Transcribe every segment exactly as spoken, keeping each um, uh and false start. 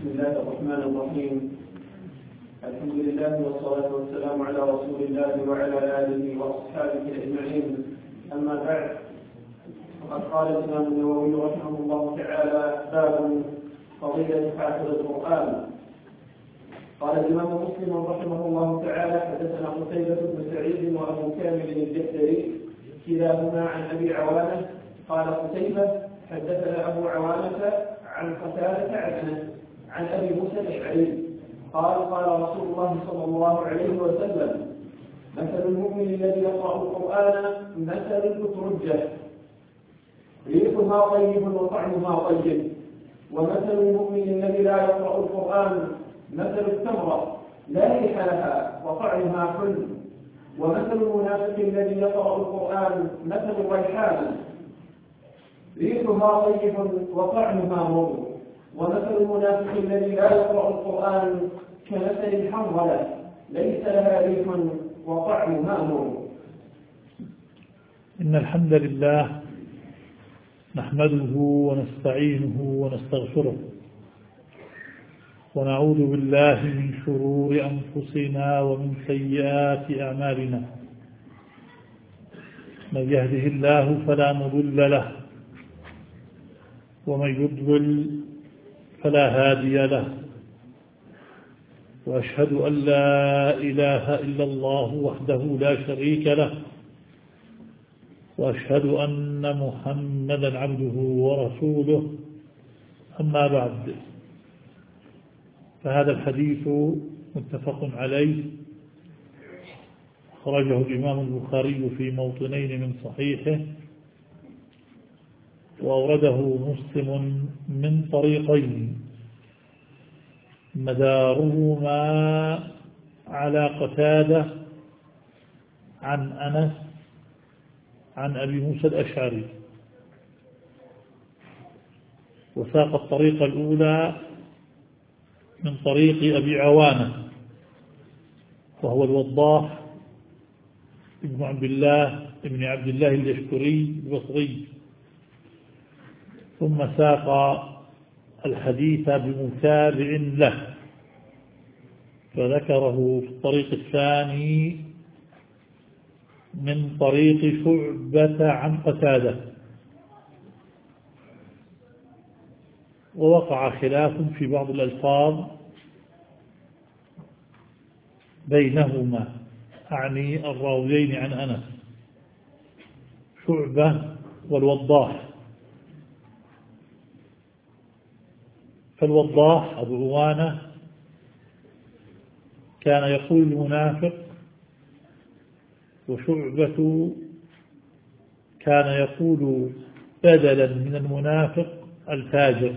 بسم الله الرحمن الرحيم. الحمد لله والصلاة والسلام على رسول الله وعلى آله وأصحابه أجمعين. أما بعد، فقد قال الإمام النووي رحمه الله تعالى: باب فضيلة حافظ القرآن. قال الإمام مسلم رحمه الله تعالى: حدثنا قتيبة بن سعيد وأبو كامل الجحدري كلاهما عن أبي عوانة. قال قتيبة: حدثنا أبو عوانة عن قتادة عنه عن أبي موسى الأشعري قال: قال رسول الله صلى الله عليه وسلم: مثل المؤمن الذي يقرأ القرآن مثل الأترجة ريحها طيب وطعمها طيب، ومثل المؤمن الذي لا يقرأ القرآن مثل التمرة لا ريح لها وطعمها حلو، ومثل المنافق الذي يقرأ القرآن مثل الريحان ريحها طيب وطعمها مر، ومثل المنافق الذي لا يقرأ القرآن كمثل الحنظلة ليس لها ريح وطعمها مر. إن الحمد لله نحمده ونستعينه ونستغفره، ونعوذ بالله من شرور أنفسنا ومن سيئات أعمالنا. من يهده الله فلا مضل له، ومن يضلل فلا هادي له، وأشهد أن لا إله إلا الله وحده لا شريك له، وأشهد أن محمدا عبده ورسوله. أما بعد، فهذا الحديث متفق عليه، خرجه الإمام البخاري في موطنين من صحيحه، وأورده مسلم من طريقين مدارهما على قتادة عن أنس عن أبي موسى الأشعري. وساق الطريقة الأولى من طريق أبي عوانة، وهو الوضاح ابن عبد الله ابن عبد الله اليشكري البصري، ثم ساق الحديث بمتابع له، فذكره في الطريق الثاني من طريق شعبة عن قتادة. ووقع خلاف في بعض الألفاظ بينهما، أعني الراويين عن أنس، شعبة والوضاح. فالوضاح أبو عوانة كان يقول المنافق، وشعبة كان يقول بدلا من المنافق الفاجر.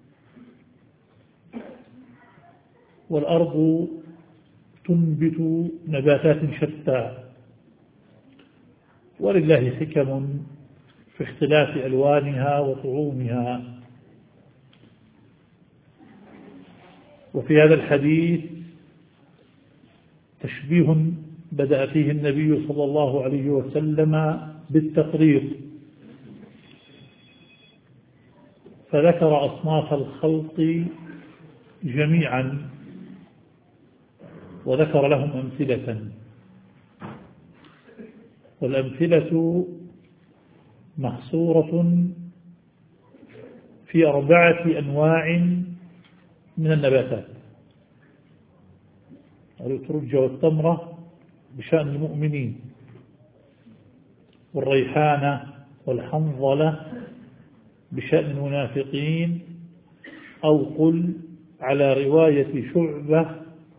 والأرض تنبت نباتات شتى، ولله حكم في اختلاف ألوانها وطعومها. وفي هذا الحديث تشبيه بدأ فيه النبي صلى الله عليه وسلم بالتقرير، فذكر أصناف الخلق جميعا وذكر لهم أمثلة، والأمثلة محصورة في أربعة أنواع من النباتات: الأترجة والتمرة بشأن المؤمنين، والريحانة والحنظلة بشأن المنافقين، أو قل على رواية شعبة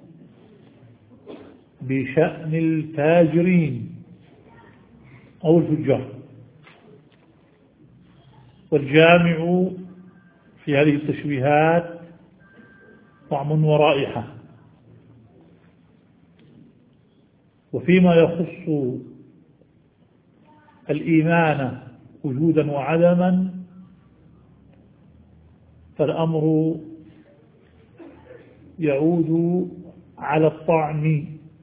بشأن الفاجرين أو الفجار. والجامع في هذه التشبيهات طعم ورائحة. وفيما يخص الإيمان وجودا وعدما، فالأمر يعود على الطعم.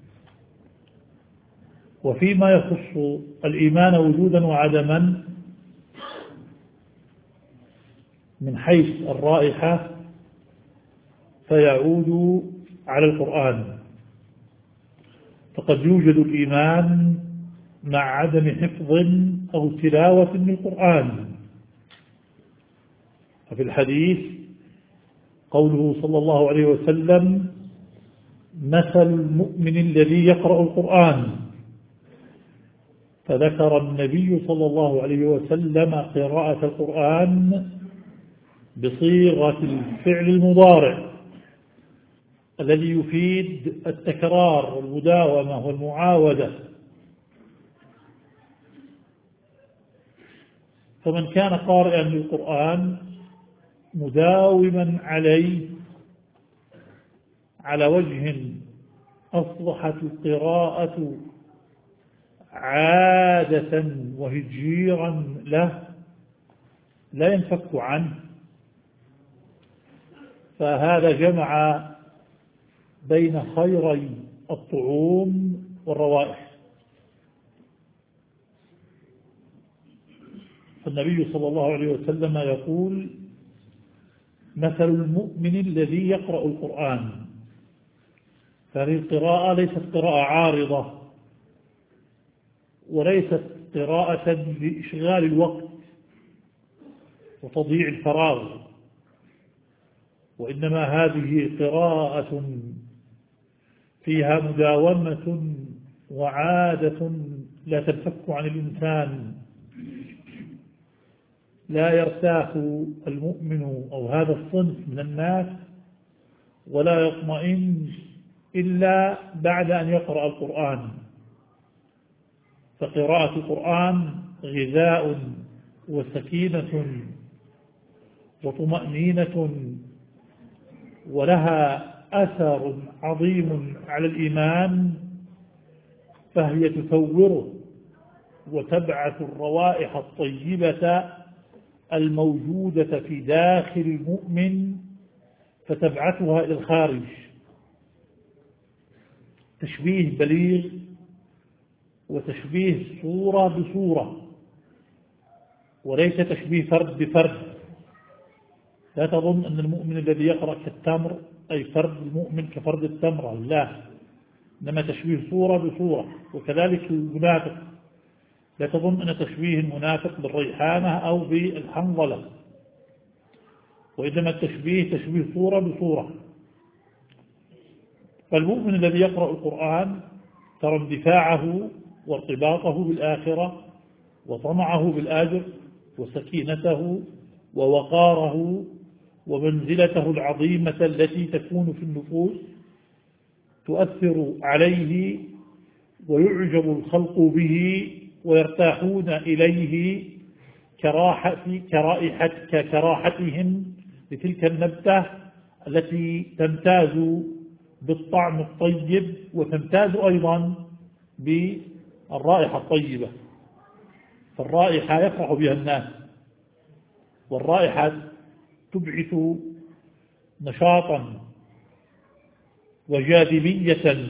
وفيما يخص الإيمان وجودا وعدما من حيث الرائحة، فيعود على القرآن. فقد يوجد الإيمان مع عدم حفظ أو تلاوة من القرآن. ففي الحديث قوله صلى الله عليه وسلم: مثل المؤمن الذي يقرأ القرآن. فذكر النبي صلى الله عليه وسلم قراءة القرآن بصيغة الفعل المضارع الذي يفيد التكرار والمداومة والمعاودة. فمن كان قارئا للقرآن مداوما عليه على وجه أصبحت القراءة عادة وهجيرا له لا ينفك عنه، فهذا جمع بين خيري الطعوم والروائح. فالنبي صلى الله عليه وسلم يقول: مثل المؤمن الذي يقرأ القرآن. فهذه القراءة ليست قراءة عارضة وليست قراءة لإشغال الوقت وتضييع الفراغ، وإنما هذه قراءة فيها مداومة وعادة لا تنفك عن الإنسان. لا يرتاح المؤمن أو هذا الصنف من الناس ولا يطمئن إلا بعد أن يقرأ القرآن. فقراءة القرآن غذاء وسكينة وطمأنينة، ولها أثر عظيم على الإيمان، فهي تثوره وتبعث الروائح الطيبة الموجودة في داخل المؤمن فتبعثها إلى الخارج. تشبيه بليغ وتشبيه صورة بصورة، وليس تشبيه فرد بفرد. لا تظن أن المؤمن الذي يقرأ كالتمر أي فرد المؤمن كفرد التمرة، لا، إنما تشبيه صورة بصورة. وكذلك المنافق، لا تظن أن تشبيه المنافق بالريحانة أو بالحنظلة، وإنما التشبيه تشبيه صورة بصورة. فالمؤمن الذي يقرأ القرآن ترى اندفاعه وارتباطه بالآخرة وطمعه بالآجر وسكينته ووقاره ومنزلته العظيمة التي تكون في النفوس تؤثر عليه، ويعجب الخلق به ويرتاحون إليه كراحة كرائحة كراحتهم لتلك النبتة التي تمتاز بالطعم الطيب وتمتاز أيضا بالرائحة الطيبة. فالرائحة يفرح بها الناس، والرائحة تبعث نشاطا وجاذبية.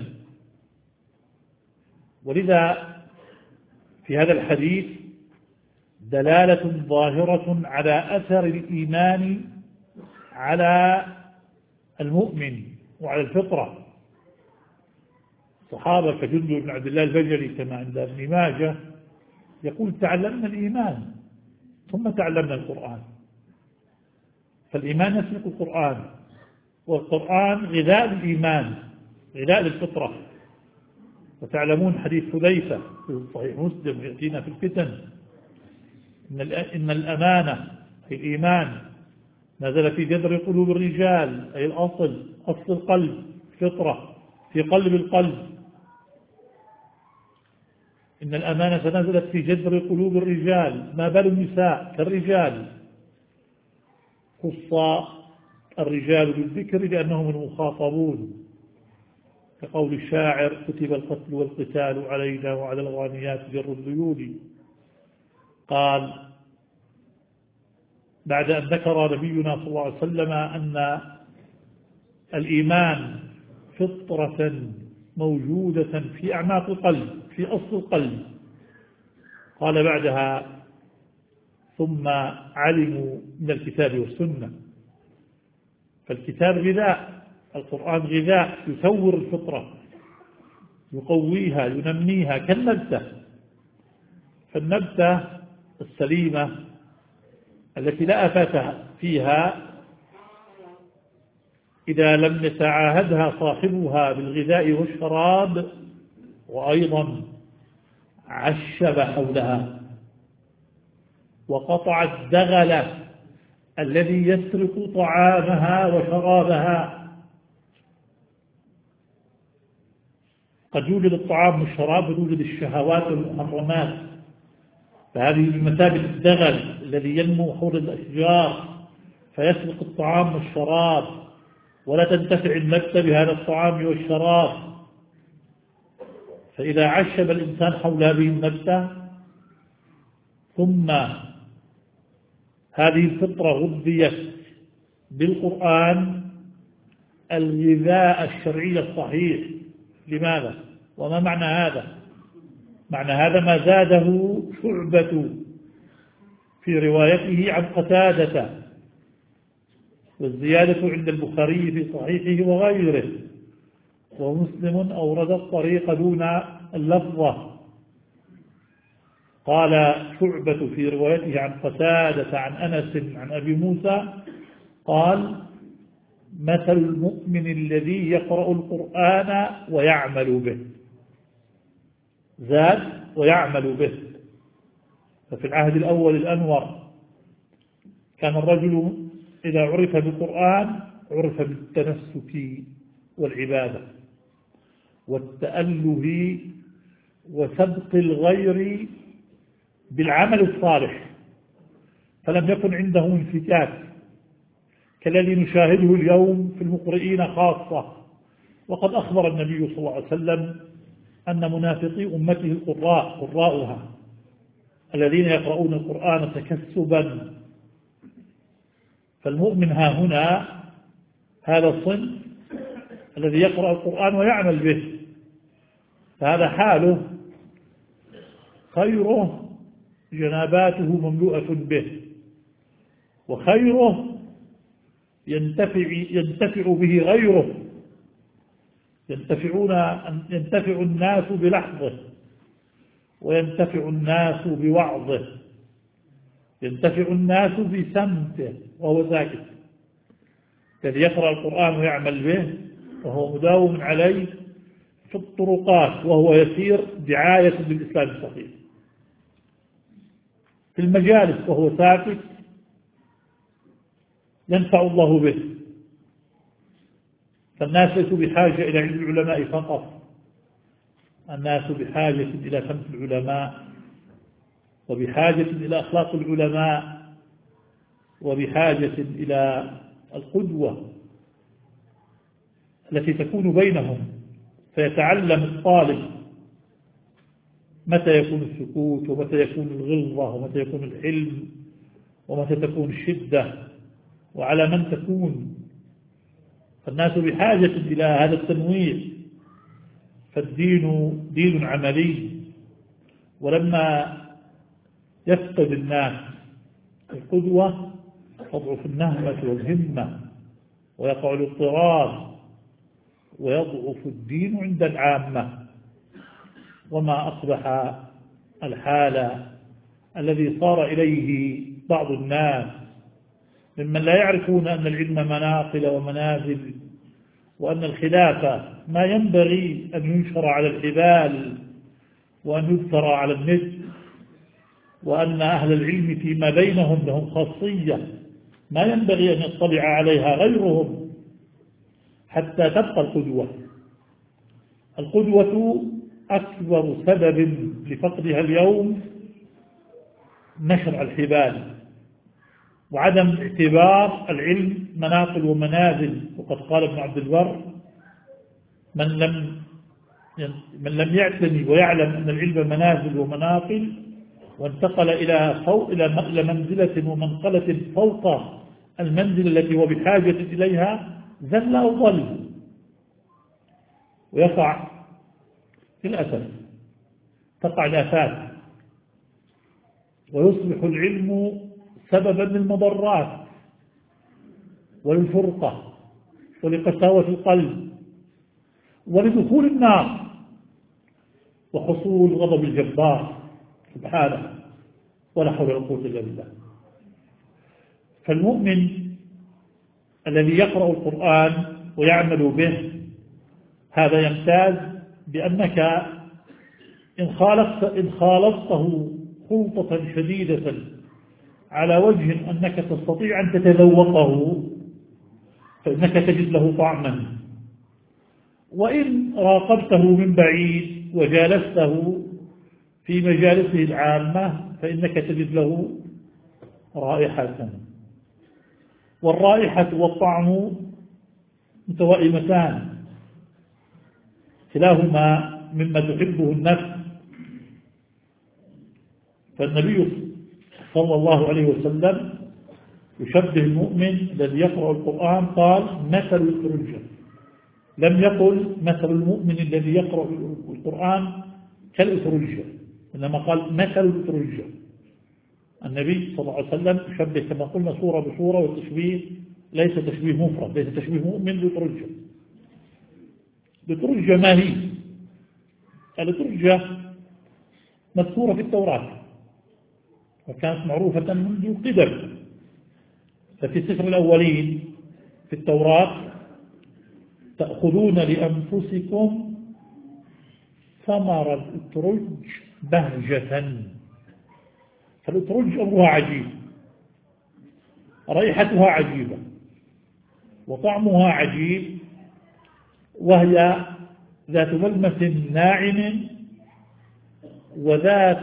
ولذا في هذا الحديث دلالة ظاهرة على أثر الإيمان على المؤمن وعلى الفطرة. صحابة كجندب بن عبد الله البجلي كما عند ابن ماجه يقول: تعلمنا الإيمان ثم تعلمنا القرآن. فالإيمان يسبق القرآن، والقرآن غذاء الإيمان، غذاء للفطرة. وتعلمون حديث حذيفة في صحيح مسلم يأتينا في الفتن: إن الأمانة في الإيمان نزل في جذر قلوب الرجال، أي الأصل، أصل القلب، فطرة في قلب القلب. إن الأمانة نزلت في جذر قلوب الرجال، ما بال النساء كالرجال. خص الرجال بالذكر لأنهم المخاطبون، كقول الشاعر: كتب القتل والقتال علينا وعلى الغانيات جر الذيول. قال بعد أن ذكر نبينا صلى الله عليه وسلم أن الإيمان فطرة موجودة في أعماق القلب، في أصل القلب، قال بعدها: ثم علموا من الكتاب والسنة. فالكتاب غذاء القرآن غذاء يثور الفطرة، يقويها، ينميها كالنبتة. فالنبتة السليمة التي لا آفات فيها إذا لم يتعاهدها صاحبها بالغذاء والشراب وأيضا عشب حولها وقطع الدغل الذي يسرق طعامها وشرابها. قد يوجد الطعام والشراب ويوجد الشهوات والمحرمات، فهذه بمثابة الدغل الذي ينمو حول الأشجار فيسرق الطعام والشراب، ولا تنتفع النبتة بهذا الطعام والشراب. فإذا عشب الإنسان حول هذه النبتة ثم هذه الفطرة غذيت بالقرآن الغذاء الشرعي الصحيح. لماذا؟ وما معنى هذا؟ معنى هذا ما زاده شعبة في روايته عن قتادة، والزيادة عند البخاري في صحيحه وغيره، ومسلم أورد الطريق دون اللفظة. قال شعبة في روايته عن قتادة عن أنس عن أبي موسى قال: مثل المؤمن الذي يقرأ القرآن ويعمل به. زاد ويعمل به. ففي العهد الأول الأنور كان الرجل إذا عرف بالقرآن عرف بالتنسك والعبادة والتأله وسبق الغير بالعمل الصالح، فلم يكن عنده انفكاك كالذي نشاهده اليوم في المقرئين خاصة. وقد أخبر النبي صلى الله عليه وسلم أن منافقي أمته القراء قراؤها الذين يقرؤون القرآن تكسبا. فالمؤمن ها هنا هذا الصنف الذي يقرأ القرآن ويعمل به، فهذا حاله خيره جناباته مملوءة به، وخيره ينتفع, ينتفع به غيره، ينتفعون ينتفع الناس بلحظه وينتفع الناس بوعظه، ينتفع الناس بسمته وهو ساكت. الذي يقرأ القرآن ويعمل به وهو مداوم عليه في الطرقات وهو يسير دعاية بالإسلام الصحيح، في المجالس وهو ساكت ينفع الله به. فالناس ليسوا بحاجة إلى علم العلماء فقط، الناس بحاجة إلى سمت العلماء، وبحاجة إلى أخلاق العلماء، وبحاجة إلى القدوة التي تكون بينهم، فيتعلم الطالب متى يكون السكوت ومتى يكون الغلظة ومتى يكون الحلم ومتى تكون الشدة وعلى من تكون. فالناس بحاجة إلى هذا التنويع، فالدين دين عملي. ولما يفقد الناس القدوة تضعف النهمة والهمة ويقع الاضطراب ويضعف الدين عند العامة. وما أصبح الحال الذي صار إليه بعض الناس ممن لا يعرفون أن العلم مناقل ومنازل، وأن الخلافة ما ينبغي أن ينشر على الحبال وأن يذكر على النت، وأن أهل العلم فيما بينهم لهم خاصية ما ينبغي أن يطلع عليها غيرهم حتى تبقى القدوة. القدوة أكبر سبب لفقدها اليوم نشر الحبال وعدم اعتبار العلم مناقل ومنازل. وقد قال ابن عبد البر: من لم من لم يعتني ويعلم أن العلم منازل ومناقل وانتقل إلى فوق إلى منزلة ومنقلة فوق المنزل التي هو بحاجة إليها زل أو ضل. ويقع للأسف تقع الآفات ويصبح العلم سببا للمضرات وللفرقة، ولقساوة القلب ولدخول النار وحصول غضب الجبار سبحانه، ولا حول ولا قوة إلا بالله. فالمؤمن الذي يقرأ القرآن ويعمل به هذا يمتاز بأنك إن خالفت إن خالفته خلطة شديدة على وجه أنك تستطيع أن تتذوقه فإنك تجد له طعما، وإن راقبته من بعيد وجالسته في مجالسه العامة فإنك تجد له رائحة، والرائحة والطعم متوائمتان كلاهما مما تحبه النفس. فالنبي صلى الله عليه وسلم يشبه المؤمن الذي يقرأ القرآن قال مثل الأترجة، لم يقل مثل المؤمن الذي يقرأ القرآن كالأترجة، إنما قال مثل الأترجة. النبي صلى الله عليه وسلم يشبه كما قلنا صورة بصورة، والتشبيه ليس تشبيه مفرد، ليس تشبيه مؤمن بالأترجة. الأترجة ما هي؟ الأترجة مذكورة في التوراة وكانت معروفة منذ القدم، ففي سفر الأولين في التوراة تأخذون لأنفسكم ثمر الأترج بهجة. فالأترج أمرها عجيب، رائحتها عجيبة وطعمها عجيب، وهي ذات ملمس ناعم وذات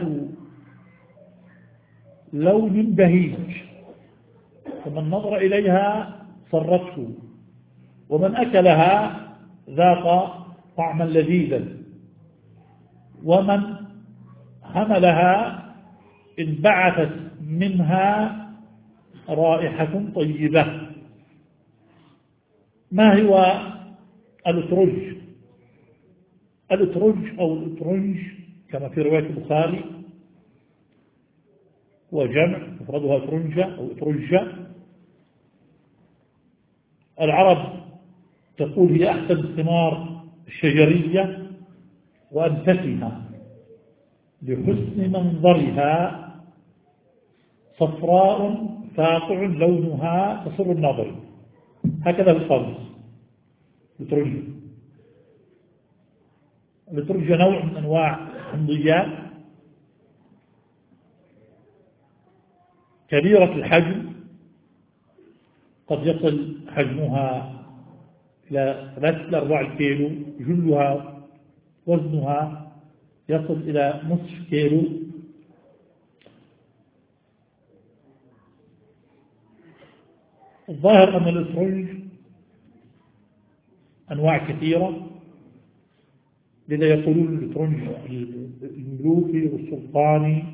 لون بهيج، فمن نظر إليها سرته، ومن أكلها ذاق طعما لذيذا، ومن حملها انبعثت منها رائحة طيبة. ما هو الأترج؟ الأترج أو الأترنج كما في رواية البخاري وجمع مفردها أترنجة أو أترجة. العرب تقول هي أحسن الثمار الشجرية وأنفسها لحسن منظرها، صفراء فاقع لونها تسر الناظر، هكذا بالقاموس الأترجة. الأترجة نوع من أنواع الحمضيات كبيرة الحجم، قد يصل حجمها إلى ثلاثة إلى أربعة كيلو، جلها وزنها يصل إلى نصف كيلو. الظاهر أن الأترج أنواع كثيرة، لذا يقولون الأترج الملوكي والسلطاني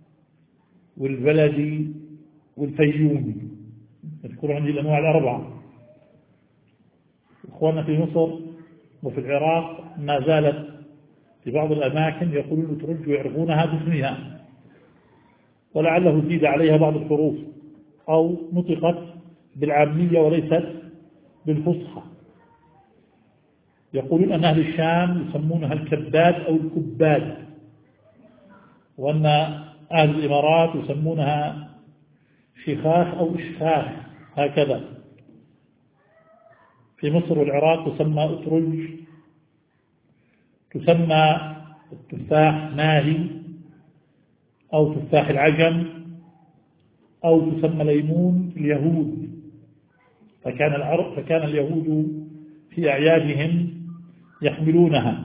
والبلدي والفيومي، يذكرون عندي الأنواع الأربعة. إخواننا في مصر وفي العراق ما زالت في بعض الأماكن يقولون الأترج ويعرفونها باسمها، ولعله زيد عليها بعض الحروف أو نطقت بالعامية وليست بالفصحى. يقولون أن أهل الشام يسمونها الكباد أو الكباد، وأن أهل الإمارات يسمونها شخاخ أو إشخاخ هكذا. في مصر والعراق تسمى أترج، تسمى التفاح ماهي أو تفاح العجم، أو تسمى ليمون اليهود. فكان العرب فكان اليهود في أعيادهم يحملونها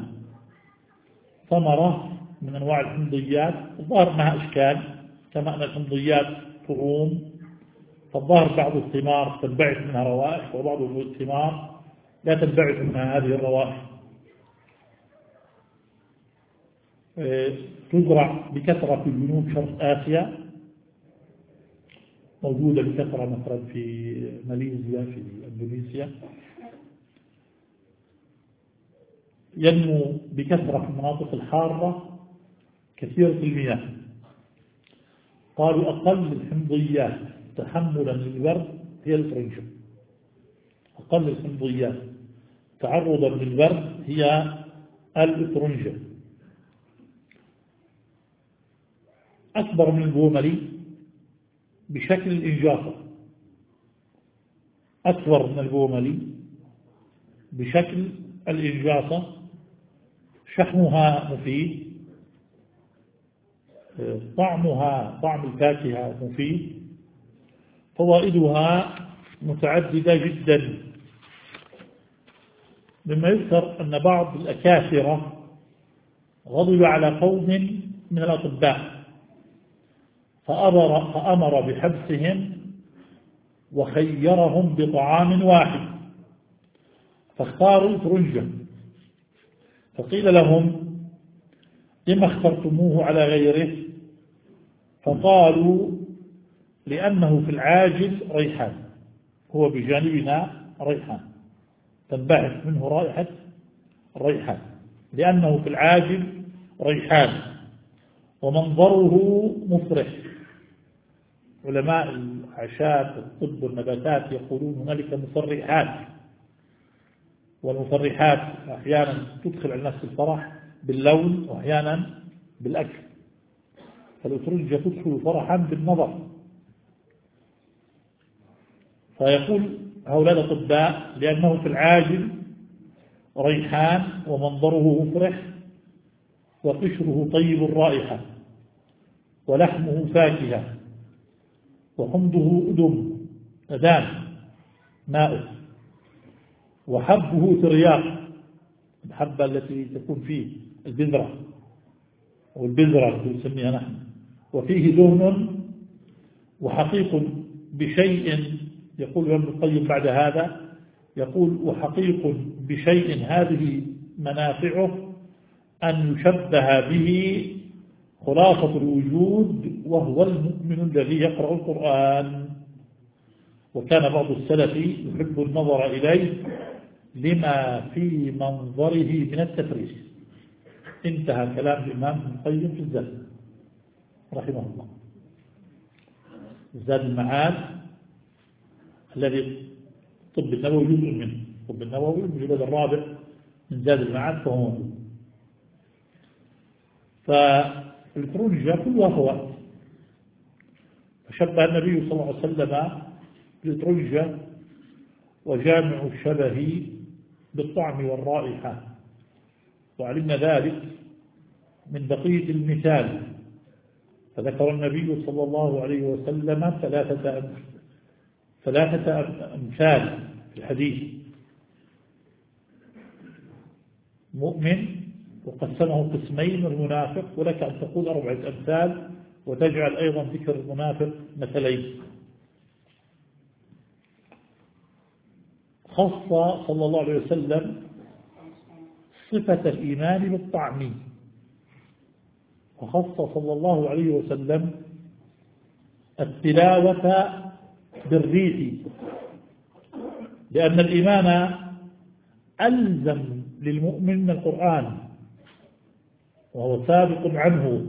ثمرة من أنواع الحمضيات، الظاهر أنها أشكال كما أن الحمضيات طعوم، فالظاهر بعض الثمار تنبعث منها روائح وبعض الثمار لا تنبعث منها هذه الروائح. تزرع بكثرة في جنوب شرق آسيا، موجودة بكثرة مثلا في ماليزيا في إندونيسيا، ينمو بكثرة في المناطق الحارة كثيرة المياه. قالوا أقل الحمضيات تحملا للبرد هي الأترنجة، أقل الحمضيات تعرضا للبرد هي الإترنجة. أكبر من البوملي بشكل الإنجاصة، أكبر من البوملي بشكل الإنجاصة، شحمها مفيد، طعمها طعم الفاكهة مفيد، فوائدها متعددة جدا. مما يذكر أن بعض الأكاثرة غضب على قوم من الأطباء فأمر, فأمر بحبسهم وخيرهم بطعام واحد فاختاروا الإترنجة، فقيل لهم لما اخترتموه على غيره؟ فقالوا لأنه في العاجل ريحان، هو بجانبنا ريحان، تنبعث منه رائحة الريحان، لأنه في العاجل ريحان ومنظره مفرح. علماء الأعشاب والطب والنباتات يقولون هنالك مفرحات، والمفرحات أحيانا تدخل على الناس الفرح باللون وأحيانا بالأكل، فالأترنجة تدخل فرحا بالنظر. فيقول هؤلاء الأطباء لأنه في العاجل ريحان ومنظره مفرح وقشره طيب الرائحة ولحمه فاكهة وحمضه أدم أدان ماء وحبه ترياق، الحبة التي تكون فيه البذرة والبذرة نسميها نحن، وفيه دهن وحقيق بشيء. يقول ابن القيم بعد هذا، يقول وحقيق بشيء هذه منافعه أن يشبه به خلاصة الوجود وهو المؤمن الذي يقرأ القرآن. وكان بعض السلف يحب النظر إليه لما في منظره من التفريس. انتهى كلام الإمام ابن القيم في الزاد رحمه الله. زاد المعاد الذي الطب النبوي جزء منه، الطب النبوي المجلد الرابع من زاد المعاد فهو موجود. فالإترنجة كلها فوائد، فشبه النبي صلى الله عليه وسلم بالإترنجة وجامع الشبه بالطعم والرائحة، وعلمنا ذلك من بقية المثال. فذكر النبي صلى الله عليه وسلم ثلاثة ثلاثة أمثال في الحديث: مؤمن وقسمه قسمين المنافق، ولك أن تقول أربعة أمثال وتجعل أيضا ذكر المنافق مثلين. خص صلى الله عليه وسلم صفة الإيمان بالطعم، وخص صلى الله عليه وسلم التلاوة بالريح، لأن الإيمان ألزم للمؤمن من القرآن وهو سابق عنه،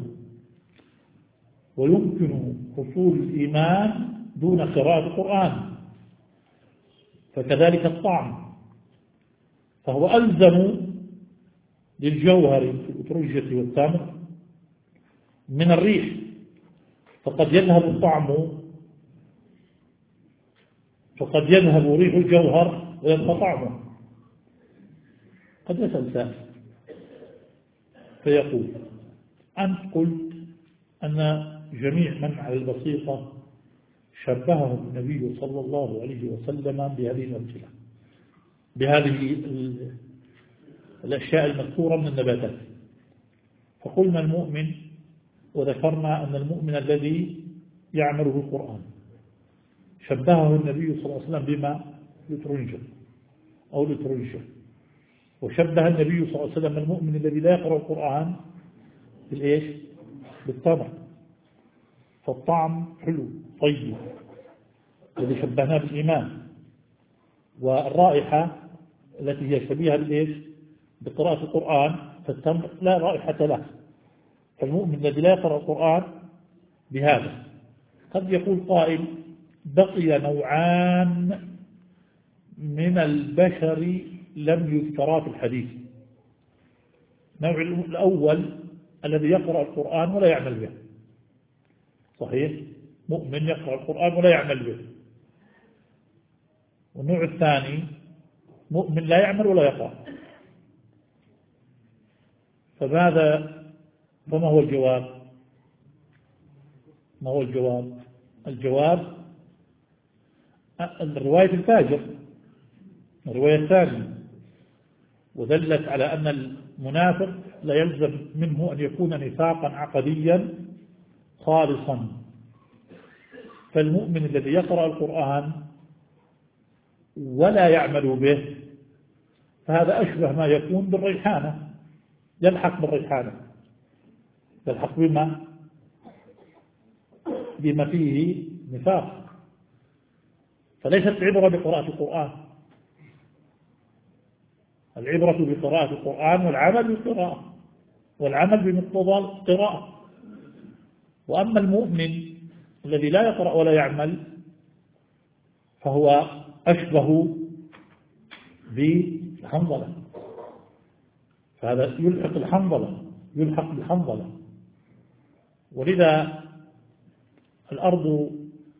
ويمكن حصول الإيمان دون قراءة القرآن. فكذلك الطعم، فهو ألزم للجوهر في الأترجة والتمر من الريح، فقد يذهب الطعم فقد يذهب ريح الجوهر ويبقى طعمه. قد يسأل سائل فيقول: أنت قلت أن جميع من على البسيطة شبههم النبي صلى الله عليه وسلم بهذه الأمثلة، بهذه الأشياء المذكورة من النباتات. فقلنا المؤمن، وذكرنا أن المؤمن الذي يعمل بالقرآن شبهه النبي صلى الله عليه وسلم بما الإترنجة أو الإترنجة، وشبه النبي صلى الله عليه وسلم المؤمن الذي لا يقرأ القرآن بالإيش؟ بالطمع. فالطعم حلو طيب الذي شبهناه بالإيمان، والرائحة التي هي شبيهة بالإيش؟ بقراءة القرآن، فالتمر لا رائحة له. فالمؤمن الذي لا يقرأ القرآن بهذا. قد يقول قائل: بقي نوعان من البشر لم يذكرا في الحديث. النوع الأول الذي يقرأ القرآن ولا يعمل به، صحيح، مؤمن يقرأ القرآن ولا يعمل به. والنوع الثاني مؤمن لا يعمل ولا يقرأ. فماذا فما هو الجواب؟ ما هو الجواب؟ الجواب الرواية الفاجر، الرواية الثانية، ودلت على أن المنافق لا يلزم منه أن يكون نفاقا عقديا خالصا. فالمؤمن الذي يقرأ القرآن ولا يعمل به فهذا أشبه ما يكون بالريحانة، يلحق بالريحانة، يلحق بما بما فيه نفاق. فليست العبرة بقراءة القرآن، العبرة بقراءة القرآن والعمل بالقراءة، والعمل بمقتضى القراءة. وأما المؤمن الذي لا يقرأ ولا يعمل فهو أشبه بالحنظلة، فهذا يلحق الحنظلة، يلحق بالحنظلة. ولذا الأرض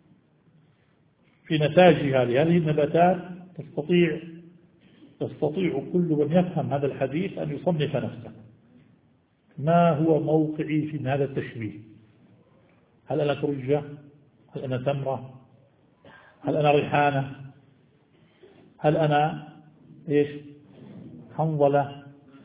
في نتاجها لهذه النباتات تستطيع تستطيع كل من يفهم هذا الحديث أن يصنف نفسه. ما هو موقعي في هذا التشبيه؟ هل أنا ترجة؟ هل أنا تمرة؟ هل أنا ريحانة؟ هل أنا إيش؟ حنظلة؟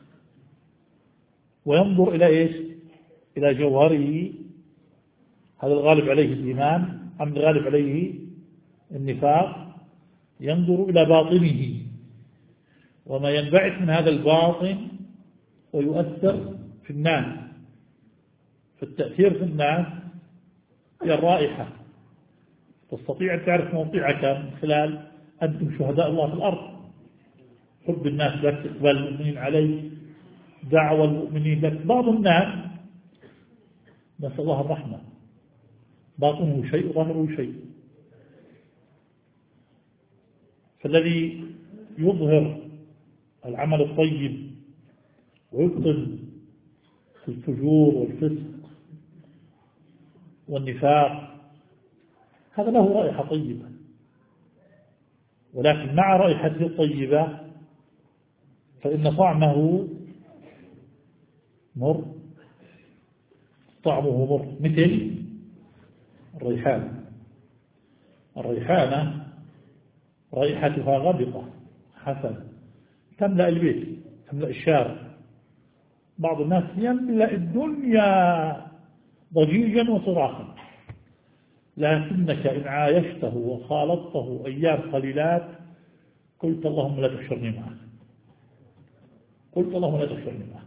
وينظر إلى إيش؟ إلى جوهره، هل الغالب عليه الإيمان أم الغالب عليه النفاق؟ ينظر إلى باطنه وما ينبعث من هذا الباطن ويؤثر في الناس. فالتأثير في الناس هي الرائحة. تستطيع أن تعرف موقعك من خلال أنتم شهداء الله في الأرض، حب الناس لك، إقبال المؤمنين عليك، دعوة المؤمنين لك. بعض الناس نسأل الله الرحمة باطنه شيء وظاهره شيء. فالذي يظهر العمل الطيب ويبطل الفجور والفسق والنفاق هذا له رائحة طيبة، ولكن مع رائحته الطيبة فإن طعمه مر، طعمه مر مثل الريحانة. الريحانة رائحتها غبقة حسنة، تملأ البيت، تملأ الشارع. بعض الناس يملأ الدنيا ضجيجا وصراخا، لكنك إن عايشته وخالطته أيام قليلات قلت اللهم لا تحشرني معه، قلت اللهم لا تحشرني معه.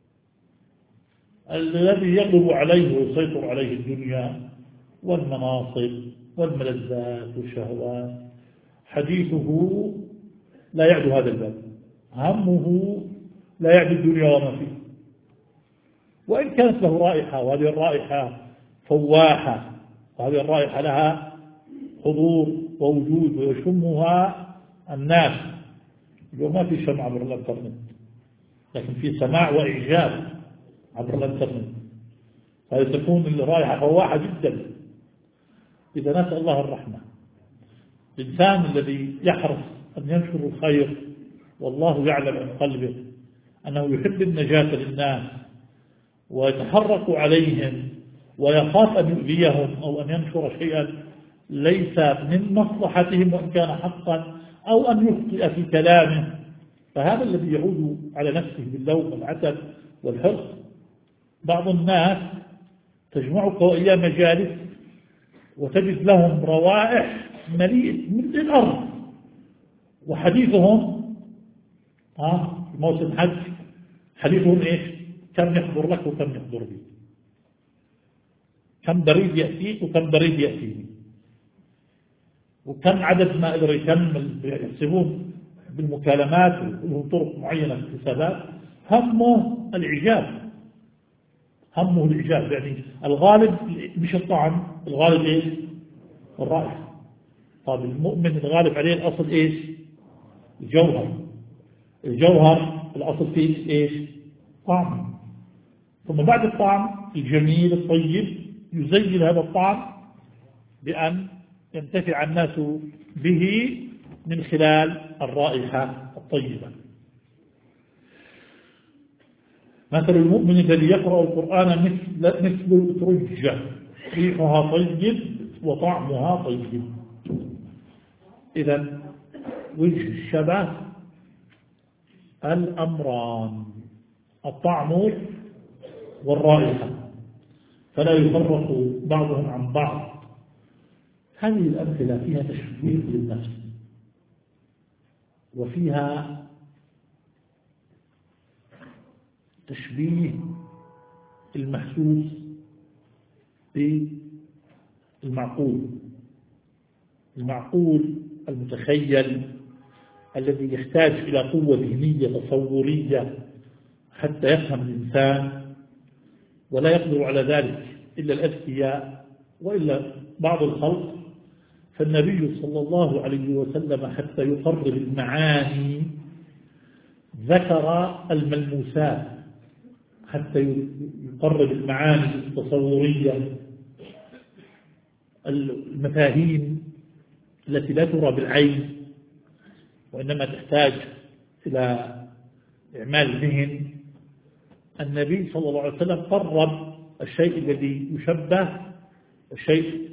الذي يغلب عليه ويسيطر عليه الدنيا والمناصب والملذات والشهوات حديثه لا يعد هذا الباب، همه لا يعد الدنيا وما فيه. وإن كانت له رائحة، وهذه الرائحة فواحة، وهذه الرائحة لها حضور ووجود ويشمها الناس. اليوم ما في شم عبر الانترنت، لكن في سماع وإعجاب عبر الانترنت، فهذه تكون الرائحة فواحة جدا. إذا نسأل الله الرحمة. الإنسان الذي يحرص أن ينشر الخير والله يعلم من قلبه أنه يحب النجاة للناس ويتحرك عليهم ويخاف أن يؤذيهم أو أن ينشر شيئا ليس من مصلحتهم وإن كان حقا، أو أن يخطئ في كلامه، فهذا الذي يعود على نفسه باللوم والعتب والحرص. بعض الناس تجمعك وإياه مجالس وتجد لهم روائح مليئة من الأرض، وحديثهم ها في موسم حج حديثهم إيش؟ كم يحضر لك وكم يحضر لي، كم بريد يأتيك وكم بريد يأتيني، وكم عدد ما أدري كم يحسبون بالمكالمات ولهم طرق معينة في الحسابات. همه الإعجاب، همه الإعجاب، يعني الغالب مش الطعم، الغالب إيش؟ الرائحة. طيب المؤمن الغالب عليه الأصل إيش؟ الجوهر. الجوهر الأصل فيه إيش؟ طعم. ثم بعد الطعم الجميل الطيب يزين هذا الطعم بأن ينتفع الناس به من خلال الرائحة الطيبة. مثل المؤمن الذي يقرأ القرآن مثل مثل الأترجة ريحها طيب وطعمها طيب. إذن وجه الشبه الأمران الطعم والرائحة، فلا يفرق بعضهم عن بعض. هذه الأمثلة فيها تشبيه للنفس، وفيها تشبيه المحسوس بالمعقول، المعقول المتخيل الذي يحتاج إلى قوة ذهنية تصورية حتى يفهم الإنسان، ولا يقدر على ذلك إلا الأذكياء وإلا بعض الخلق. فالنبي صلى الله عليه وسلم حتى يقرب المعاني ذكر الملموسات، حتى يقرب المعاني التصورية المفاهيم التي لا ترى بالعين وإنما تحتاج إلى إعمال ذهن. النبي صلى الله عليه وسلم قرب الشيء الذي يشبه الشيء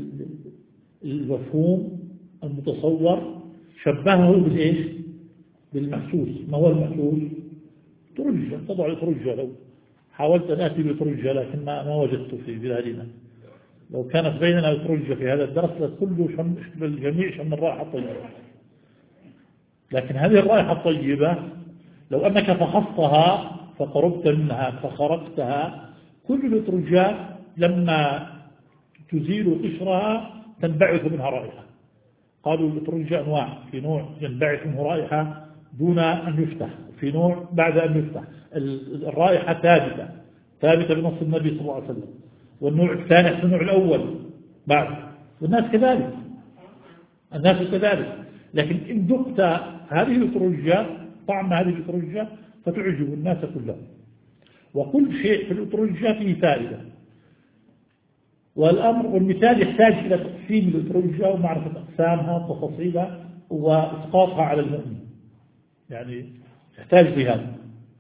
المفهوم المتصور، شبهه بالإيش؟ بالمحسوس. ما هو المحسوس؟ ترجة. تضع ترجة. لو حاولت أن آتي بترجة لكن ما, ما وجدت في بلادنا. لو كانت بيننا ترجة في هذا الدرس لكله شم الجميع شم الرائحة الطيبة، لكن هذه الرائحة الطيبة لو أنك فحصتها فقربت منها فخرجتها، كل الأترجات لما تزيل قشرها تنبعث منها رائحة. قالوا الأترجة أنواع، في نوع ينبعث منه رائحة دون أن يفتح، في نوع بعد أن يفتح. الرائحة ثابتة ثابتة بنص النبي صلى الله عليه وسلم، والنوع الثاني في النوع الأول بعد. والناس كذلك، الناس كذلك. لكن إن ذقت هذه الأترجة طعم هذه الأترجة فتعجب الناس كلهم، وكل شيء في الأترجة فيه فائدة. والأمر والمثال يحتاج إلى تقسيم الأترجة ومعرفة أقسامها وتفاصيلها وإسقاطها على المؤمن، يعني يحتاج بهذا.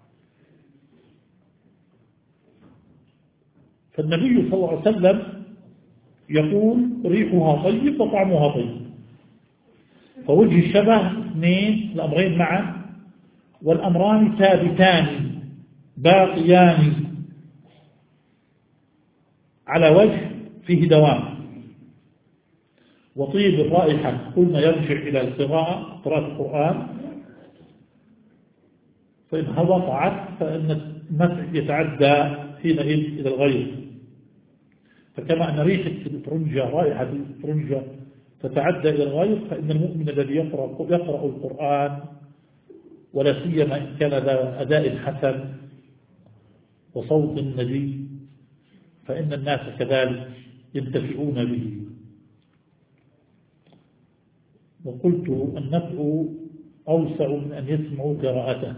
فالنبي صلى الله عليه وسلم يقول ريحها طيب وطعمها طيب، فوجه الشبه اثنين، الأمرين معا، والأمران ثابتان باقيان على وجه فيه دوام. وطيب الرائحة قلنا يرجع إلى القراءة، قراءة القرآن، فإنها وقعت فإن النفع يتعدى حينئذ إلى الغير. فكما أن ريحة الأترجة رائحة الأترجة تتعدى إلى الغير، فإن المؤمن الذي يقرأ, يقرأ القرآن ولا سيما إن كان ذا أداء حسن وصوت نجي فإن الناس كذلك ينتفعون به. وقلت النفع أوسع من أن يسمعوا قراءته،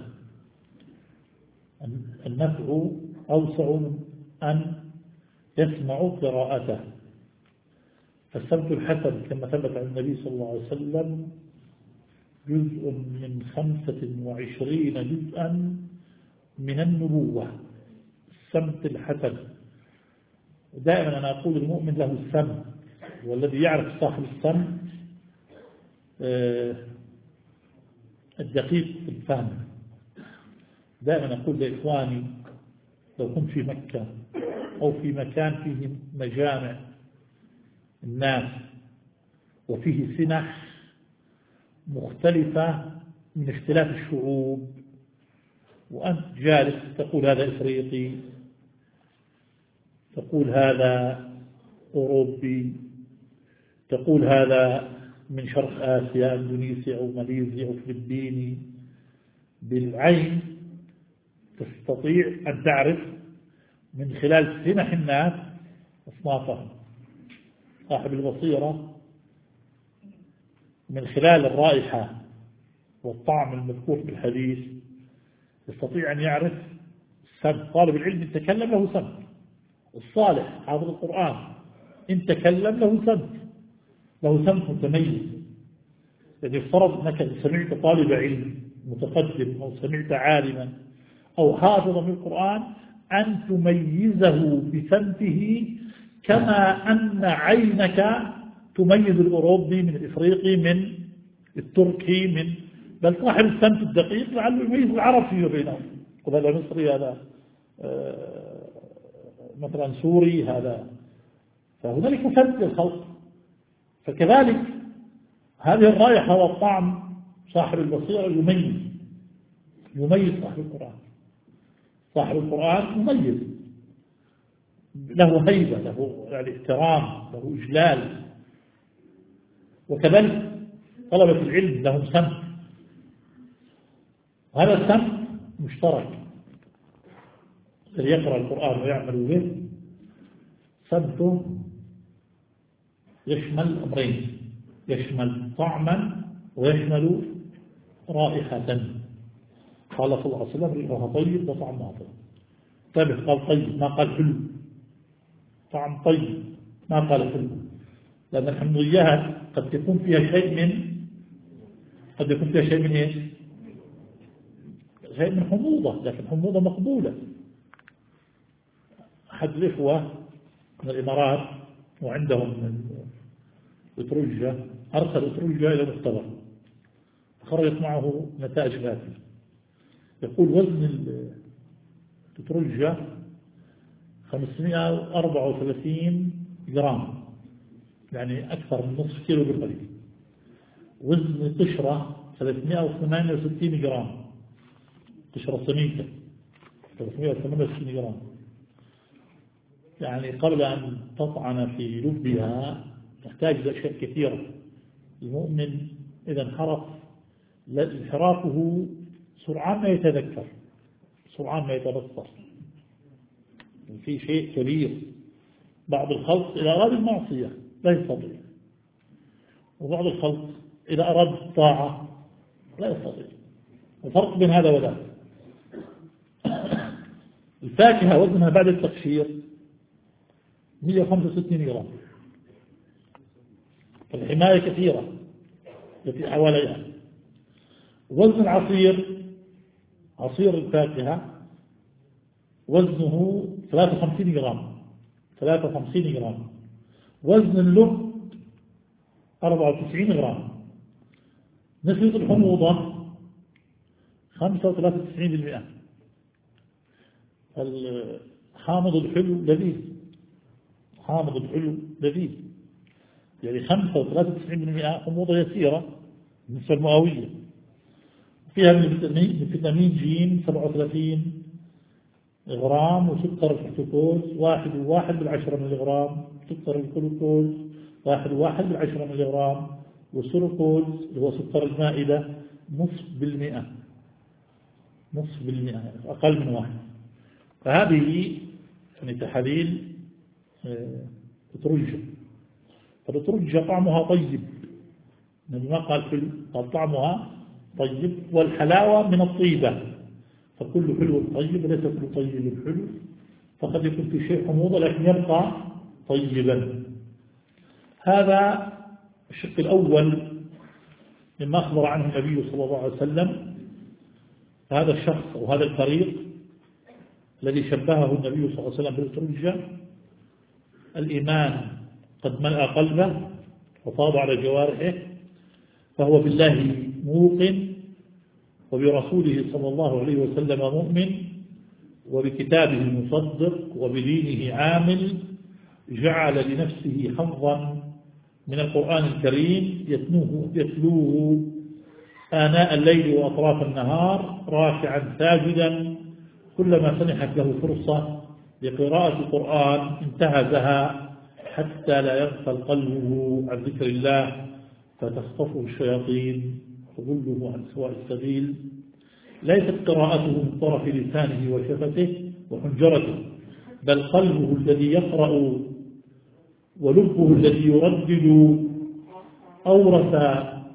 النفع أوسع من أن يسمعوا قراءته. فالسمت الحسن كما ثبت عن النبي صلى الله عليه وسلم جزء من خمسة وعشرين جزءا من النبوة. السمت الحسن دائما أنا أقول المؤمن له السم، والذي يعرف صاحب السم الدقيق في الفهم. دائما أقول لإخواني لو كنت في مكة أو في مكان فيه مجامع الناس وفيه سنح مختلفة من اختلاف الشعوب، وأنت جالس تقول هذا إفريقي، تقول هذا أوروبي، تقول هذا من شرق آسيا، إندونيسيا أو ماليزيا أو فلبيني، بالعين تستطيع أن تعرف من خلال سنح الناس أصنافهم. صاحب البصيرة من خلال الرائحة والطعم المذكور في الحديث يستطيع أن يعرف السمت. طالب العلم إن تكلم له سمت، الصالح حافظ القرآن إن تكلم له سمت، له سمت متميز. يعني افترض أنك سمعت طالب علم متقدم أو سمعت عالما أو حافظا من القرآن أن تميزه بسمته كما أن عينك تميز الأوروبي من الإفريقي من التركي من بل صاحب السمت الدقيق لعله يميز العرب فيه وبينهم، وهذا مصري هذا مثلا سوري هذا، فهنالك سمت للخلق. فكذلك هذه الرائحة والطعم صاحب البصيرة يميز يميز صاحب القرآن. صاحب القرآن مميز، له هيبة، له يعني احترام، له إجلال. وكذلك طلبة العلم لهم سمت، هذا السمت مشترك. الذي يقرأ القرآن ويعمل به سمته يشمل أمرين، يشمل طعما ويشمل رائحة. قال صلى الله عليه وسلم ريحها طيب وطعمها طيب. طيب قال طيب ما قال حلو، طعم طيب ما قال حلو، لأن الحمضيات قد يكون فيها شيء من قد يكون فيها شيء من إيش؟ شيء من حموضة، لكن حموضة مقبولة. أحد الإخوة من الإمارات وعندهم أترجة أرسل أترجة إلى مختبر، خرجت معه نتائج غافلة. يقول وزن الأترجة خمسمائة وأربعة وثلاثين جرام، يعني أكثر من نصف كيلو بالقليل. وزن القشرة ثلاثمائة وثمانية وستين جرام، قشرة سميكة ثلاثمائة وثمانية وستين جرام. يعني قبل أن تطعن في لبها تحتاج إلى أشياء كثيرة. المؤمن إذا انحرف انحرافه سرعان ما يتذكر، سرعان ما يتبصر. في شيء كبير. بعض الخلق إذا أراد المعصية لا يستطيع، وبعض الخلق إذا أراد الطاعة لا يستطيع. الفرق بين هذا وذاك. الفاكهة وزنها بعد التقشير مئة وخمسة وستين جرام. الحماية كثيرة التي حواليها. وزن العصير، عصير الفاكهة وزنه ثلاثة وخمسين جرام، ثلاثة وخمسين جرام. وزن اللب أربعة وتسعين جرام. نسبة الحموضة خمسة وثلاثة وتسعين بالمئة. الحامض الحلو لذيذ، حامض الحلو لذيذ، يعني خمسة وثلاثة وتسعين بالمئة حموضة يسيرة بالنسبة المئوية. فيها من الفيتامين جيم سبعة وثلاثين غرام، وسكر الفركتوز واحد وواحد بالعشرة من الغرام، سكر الجلوكوز واحد وواحد بالعشرة من الغرام، والسلوكوز اللي هو سكر المائدة نصف بالمئة، نصف بالمئة أقل من واحد. فهذه يعني تحاليل أترجة. فالأترجة طعمها طيب، النبي ما قال حلو، قال طعمها طيب. والحلاوة من الطيبة، فكل حلو طيب ليس كل طيب حلو، فقد يكون في شيء حموضة لكن يبقى طيبا. هذا الشق الأول مما أخبر عنه النبي صلى الله عليه وسلم. هذا الشخص أو هذا الفريق الذي شبهه النبي صلى الله عليه وسلم بالأترجة، الإيمان قد ملأ قلبه وفاض على جوارحه، فهو بالله موقن، وبرسوله صلى الله عليه وسلم مؤمن، وبكتابه مصدق، وبدينه عامل. جعل لنفسه حظا من القرآن الكريم يتلوه, يتلوه آناء الليل وأطراف النهار راكعا ساجدا، كلما سنحت له فرصة لقراءة القرآن انتهزها حتى لا يغفل قلبه عن ذكر الله فتخطفه الشياطين تضله عن سواء السبيل. ليست قراءته من طرف لسانه وشفته وحنجرته، بل قلبه الذي يقرأ ولبه الذي يردد أورث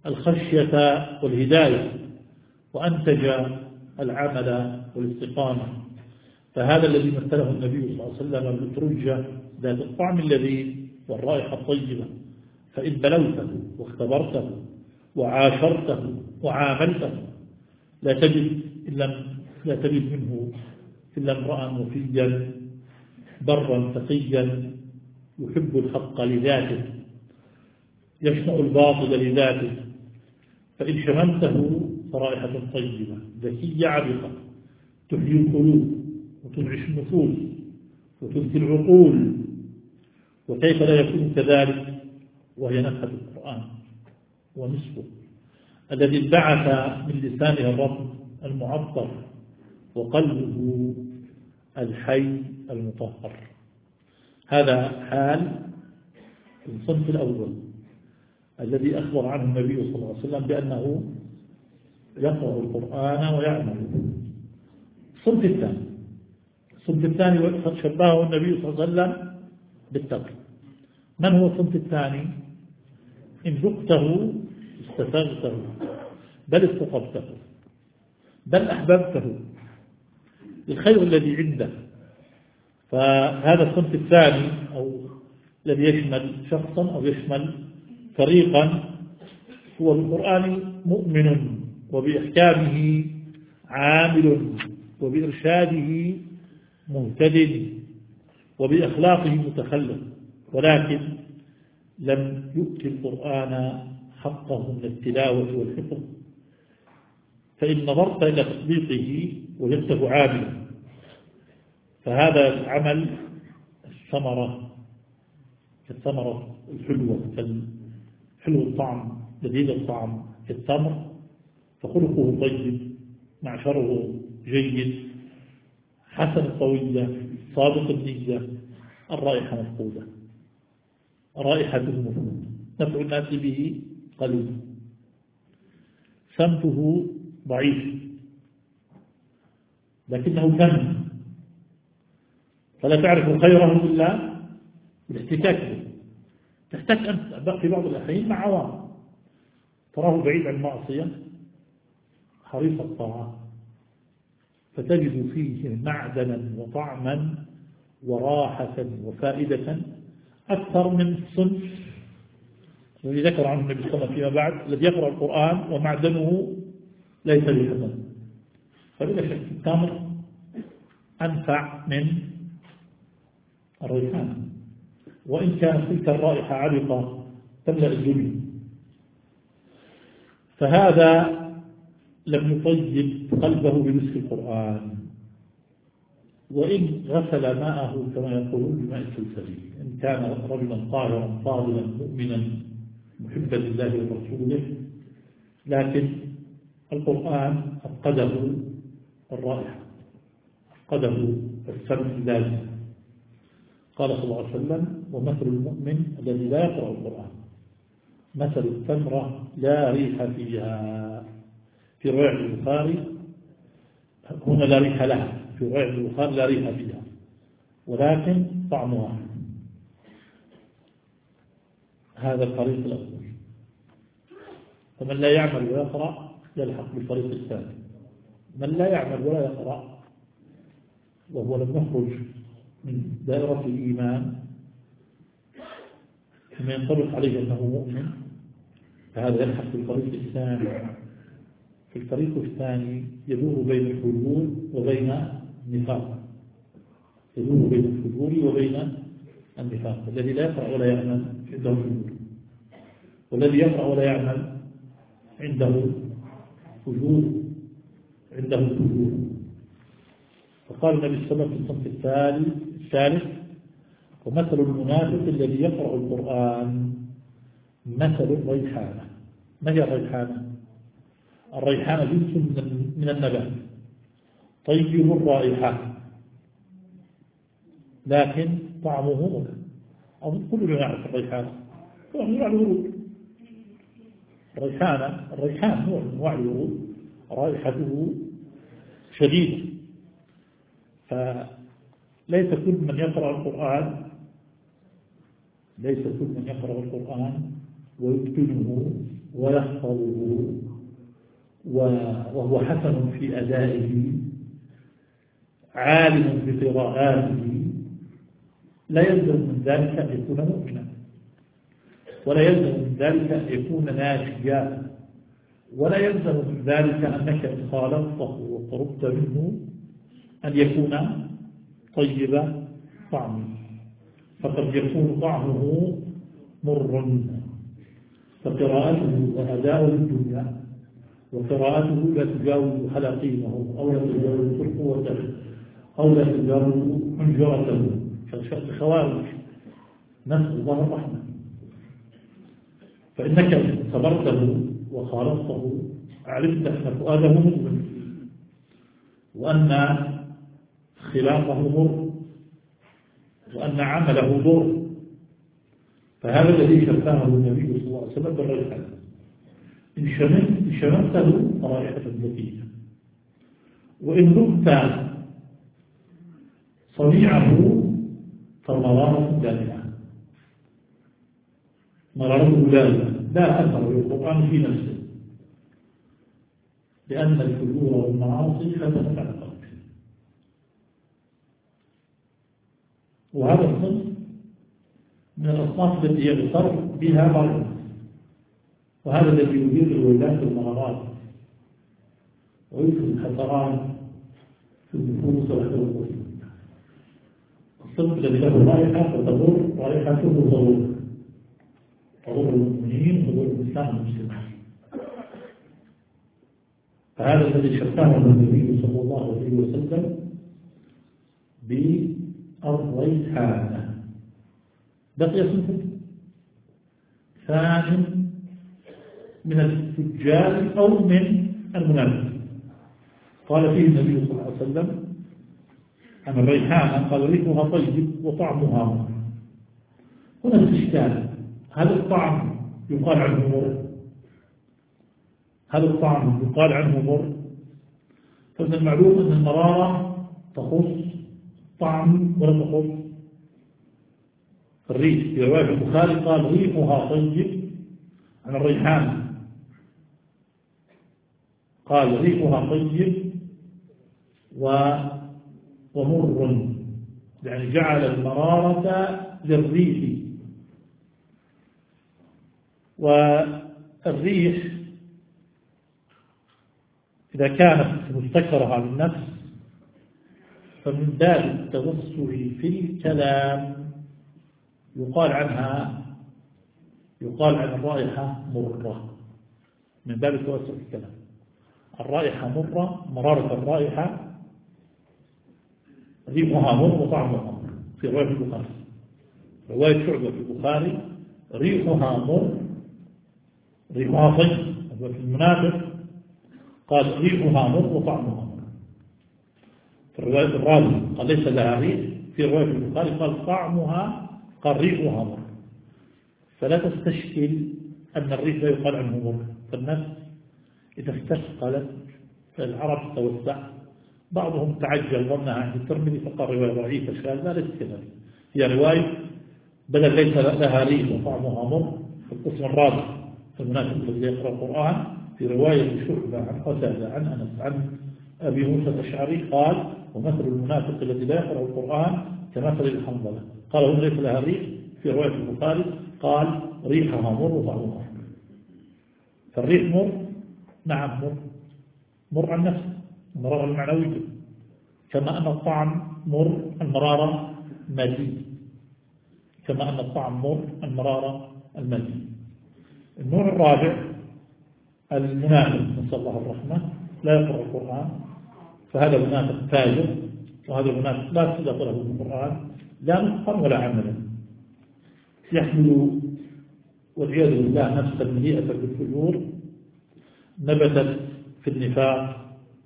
الخشية والهداية، وأنتج العمل والاستقامة. فهذا الذي مثله النبي صلى الله عليه وسلم بالترجة ذات الطعم اللذيذ والرائحة الطيبة، فإن بلوته واختبرته وعاشرته وعاملته لا تجد إلا لا تجد منه إلا امرأ وفيا برا تقيا يحب الحق لذاته يشنأ الباطل لذاته. فإن شممته فرائحة طيبة ذكية عبقة تحيي القلوب وتنعش النفوس وتذكي العقول. وكيف لا يكون كذلك وهي نفحة القرآن ونصفه الذي انبعث من لسانه الرب المعطر وقلبه الحي المطهر. هذا حال الصنف الأول الذي أخبر عنه النبي صلى الله عليه وسلم بأنه يقرأ القرآن ويعمل. الصنف الثاني الصنف الثاني قد شبهه النبي صلى الله عليه وسلم بالتقي. من هو الصنف الثاني؟ إن ذقته استسغته بل استطبته بل أحببته الخير الذي عنده. فهذا الصنف الثاني أو الذي يشمل شخصا أو يشمل فريقا هو بالقرآن مؤمن وبإحكامه عامل وبإرشاده مهتد وبأخلاقه متخلف، ولكن لم يؤتي القرآن حقه من التلاوة والحفظ. فإن نظرت إلى تطبيقه وجدته عاملا فهذا العمل الثمرة كالثمرة الحلوة حلو الطعم لذيذ الطعم كالتمر، فخلقه طيب معشره جيد حسن الطوية صادق النية الرائحة مفقودة رائحته مفقودة نفع الناس به قليل سمته ضعيف لكنه كنز فلا تعرف خيره إلا بالاحتكاك به. تحتاج أنت في بعض الأحيان مع عوام تراه بعيد عن المعصية حريص الطاعة فتجد فيه معدنا وطعما وراحة وفائدة أكثر من صنف الذي ذكر عنه النبي صلى الله عليه وسلم فيما بعد الذي يقرأ القرآن ومعدنه ليس بحسن. فبلا شك التمر أنفع من الريحان وإن كانت تلك الرائحة عبقة تملأ الدنيا. فهذا لم يطيب قلبه بمسك القرآن وإن غسل ماءه كما يقولون بماء السلسبيل. إن كان رجلا طاهرا فاضلا مؤمنا محبا لله ورسوله لكن القرآن أفقده الرائحة أفقده السمع اللازم. قال صلى الله عليه وسلم ومثل المؤمن الذي لا يقرأ القرآن مثل التمرة لا ريح فيها. في رواية البخاري هنا لا ريح لها، في رواية البخاري لا ريح فيها ولكن طعمها. هذا الطريق الأول. فمن لا يعمل ويقرأ يلحق بالطريق الثاني. من لا يعمل ولا يقرأ وهو لم يخرج من دائرة الإيمان ثم ينطبق عليه أنه مؤمن فهذا يلحق بالطريق الثاني. في الطريق الثاني يدور بين الفجور وبين النفاق يدور بين الفجور وبين النفاق. الذي لا يقرأ ولا يعمل عنده فجور والذي يقرأ ولا يعمل عنده فجور عنده فجور. فقال النبي صلى الله عليه وسلم في الصنف الثالث ومثل المنافق الذي يقرأ القرآن مثل الريحانة. ما هي الريحانة؟ الريحانة جنس من النبات طيب الرائحة لكن طعمه مر. أو كلنا يعرف الريحانة هو من أنواع الورود. الريحانة الريحان هو من أنواع الورود رائحته شديدة. فليس كل من يقرأ القرآن ليس كل من يقرأ القرآن ويتقنه ويحفظه وهو حسن في أدائه عالم بقراءاته لا يلزم من ذلك أن يكون مؤمنا، ولا يلزم من ذلك أن يكون ناجيا، ولا يلزم من ذلك أنك إن خالطته وقربت منه أن يكون طيب طعمه، فقد يكون طعمه مر، فقراءته وأداؤه الدنيا وقراءته لا تجاوز حلقيمه أو لا تجاوز ترقوته أو لا تجاوز حنجرته كالخوارج، نسأل الله الرحمة. فإنك إن صبرته وخالطته علمت أن فؤاده مؤمن وأن خلافه مر وأن عمله ضر، فهذا الذي شبهه النبي صلى الله عليه وسلم بالريحان، إن شممته رائحة ذكية، وإن ذقت صنيعه فمرارة دائمة، مرارة دائمة لا أثر للقرآن في نفسه، لأن الفجور والمعاصي فتنت على القلب. وهذا الصنف من الأصناف التي يغتر بها بعض الناس، وهذا الذي يدير الولاة والمرارات ويدخل الحسران في النفوس والقلوب. الصنف الذي له رائحة فتضر رائحته ضرورة، تضر المؤمنين وتضر الإسلام والمسلمين. فهذا الذي شبهه النبي صلى الله عليه وسلم بالريحانة. بقي صنف ثاني من الفجار أو من المنافقين قال فيه النبي صلى الله عليه وسلم عن الريحانة قال ريحها طيب وطعمها مر. هنا الإشكال، هل الطعم يقال عنه مر؟ هل الطعم يقال عنه مر؟ فمن المعلوم أن المرارة تخص طعم ولا تخص الريح. في رواية البخاري قال ريحها طيب عن الريحان، قال ريحها طيب ومر، يعني جعل المرارة للريح. والريح إذا كانت مستكرهة للنفس فمن باب التوسع في الكلام يقال عنها يقال عن الرائحة مرة، من باب التوسع في الكلام. الرائحة مرة، مرارة الرائحة ريحها مر وطعمها مر. في رواية البخاري، رواية شعبة في البخاري ريحها مر ريحها طيب، وفي المنافق قال ريحها مر وطعمها مر. في رواية الرازي قال ليس لها ريح، في رواية البخاري قال طعمها قال ريحها مر. فلا تستشكل أن الريح لا يقال عنه مر، فالناس إذا استثقلت فالعرب توسع. بعضهم تعجل ظنها عند الترمذي فقال رواية ضعيفة شاذة، لا ليس كذلك، هي رواية بدل ليس لها ريح وطعمها مر في القسم الرابع في المنافق الذي يقرأ القرآن. في رواية شعبة عن قتادة عن أنس عن أبي موسى الأشعري قال ومثل المنافق الذي لا يقرأ القرآن كمثل الحنظلة، قال هنا ليس لها ريح. في رواية البخاري قال ريحها مر وطعمها مر. فالريح مر، نعم مر، مر عن نفسه المرارة المعنوية، كما أن الطعم مر المرارة مادية، كما أن الطعم مر المرارة المادية. النوع الرابع المنافق، نسأل الله الرحمة، لا يقرأ القرآن، فهذا منافق فاجر، وهذا منافق لا صلة له بالقرآن لا نطقا ولا عملا، يحمل والعياذ بالله نفسا مليئة بالفجور نبتت في النفاق،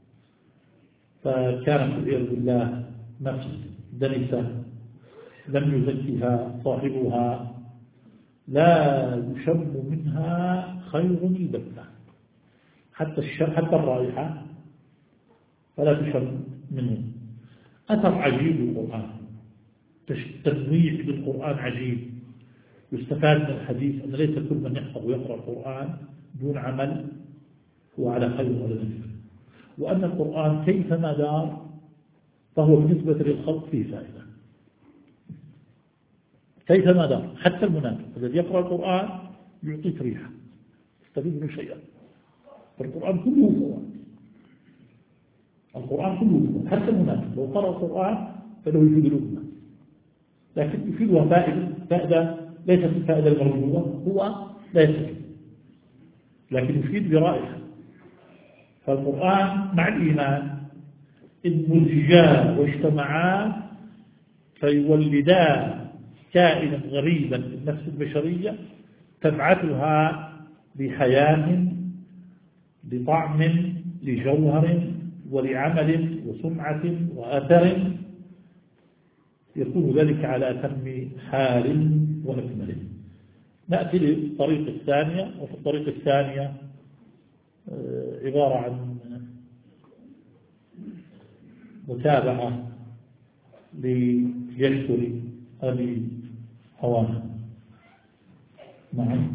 فكانت والعياذ بالله نفس دنسة لم يزكها صاحبها، لا يشم منها خير البتة، حتى حتى الرائحة فلا تشم منه. أثر عجيب للقرآن، تنويع بالقرآن عجيب. يستفاد من الحديث أن ليس كل من يحفظ ويقرأ القرآن دون عمل هو على خير ولا نفسه، وأن القرآن كيفما دار فهو بالنسبة للخلق فيه فائدة كيفما دار. حتى المنافق الذي يقرأ القرآن يعطيك ريحة تستفيد منه شيئا، فالقرآن كله فوائد، القرآن كله فوائد. حتى المنافق لو قرأ القرآن فله يفيد الأمة، لكن يفيدها فائدة فائدة ليست الفائدة المرجوة، هو لا يستفيد لكن يفيد برائحة. فالقرآن مع الإيمان إن منتجا واجتمعا فيولدا كائنا غريبا في النفس البشرية تبعثها بحياة لطعم لجوهر ولعمل وسمعة وأثر، يكون ذلك على أتم حال وأكمل. نأتي للطريقة الثانية، وفي الطريقة الثانية عبارة عن متابعة ليشكر أبي هوانا. نعم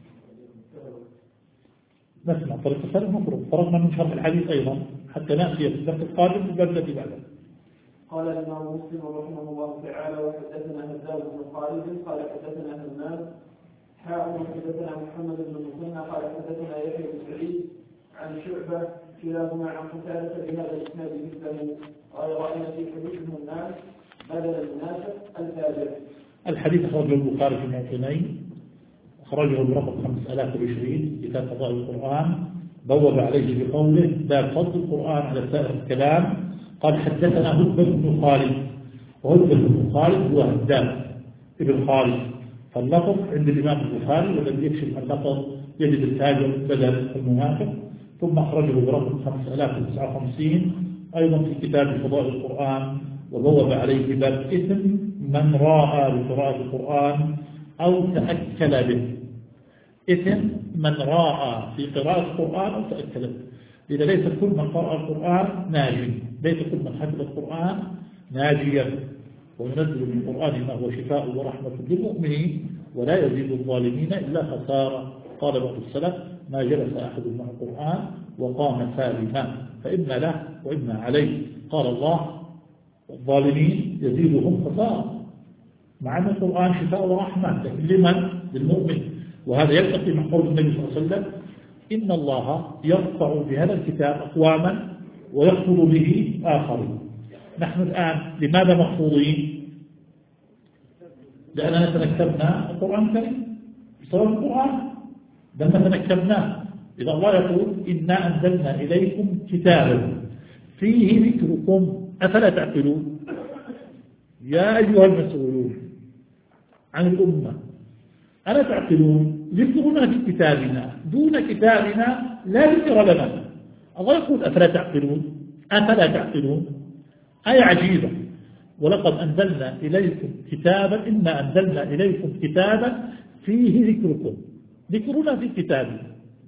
نسمع طريقة الثانية مفروض فرغنا من شرح الحديث أيضا حتى نأتي في الدرس القادم بالباب الذي بعده. قال الإمام مسلم رحمه الله تعالى: وحدثنا هزال بن خالد قال حدثنا همام حاء وحدثنا محمد بن مسنى قال حدثنا يحيى بن سعيد عن شعبة كلاهما عن قتادة بهذا الإسناد مثله، غير أن في حديثهم الناس بدل المنافق الفاجر. الحديث أخرجه البخاري في موطنين، أخرجه برقم خمسة آلاف وعشرين كتاب فضائل القرآن، بوب عليه بقوله: باب فضل القرآن على سائر الكلام. قال حدثنا هدبة بن خالد، وهدبة بن خالد هو هدام ابن خالد، فاللفظ عند الإمام البخاري والذي يكشف اللفظ يجد التاجر بدل المنافق. ثم أخرجه برقم خمسة آلاف وتسعة وخمسين أيضا في كتاب فضائل القرآن، وبوب عليه باب إثم من راى بقراءة القرآن أو تأكل به. إثم من راى في قراءة القرآن أو تأكل به، إذا ليس كل من قرأ القرآن ناجي، ليس كل من حفظ القرآن ناجيا. وننزل من القرآن ما هو شفاء ورحمة للمؤمنين ولا يزيد الظالمين إلا خسارة. قال بعض السلف: ما جلس أحد مع القرآن وقام سالما فإما له وإما عليه. قال الله: الظالمين يزيدهم خسارة، مع أن القرآن شفاء ورحمة لمن؟ للمؤمن. وهذا يلتقي مع قول النبي صلى الله عليه وسلم: إن الله يرفع بهذا الكتاب أقواما ويخفض به آخرين. نحن الآن لماذا محفوظين؟ لأننا تنكبنا القرآن الكريم بسبب القرآن، لما تنكبناه. إذا الله يقول: إنا أنزلنا إليكم كتابا فيه ذكركم أفلا تعقلون. يا أيها المسؤولون عن الأمة ألا تعقلون؟ ذكرنا في كتابنا دون كتابنا لا ذكر لنا. الله يقول: أفلا تعقلون أفلا تعقلون آية عجيبة. ولقد أنزلنا إليكم كتابا إنا أنزلنا إليكم كتابا فيه ذكركم، ذكرنا في كتابنا.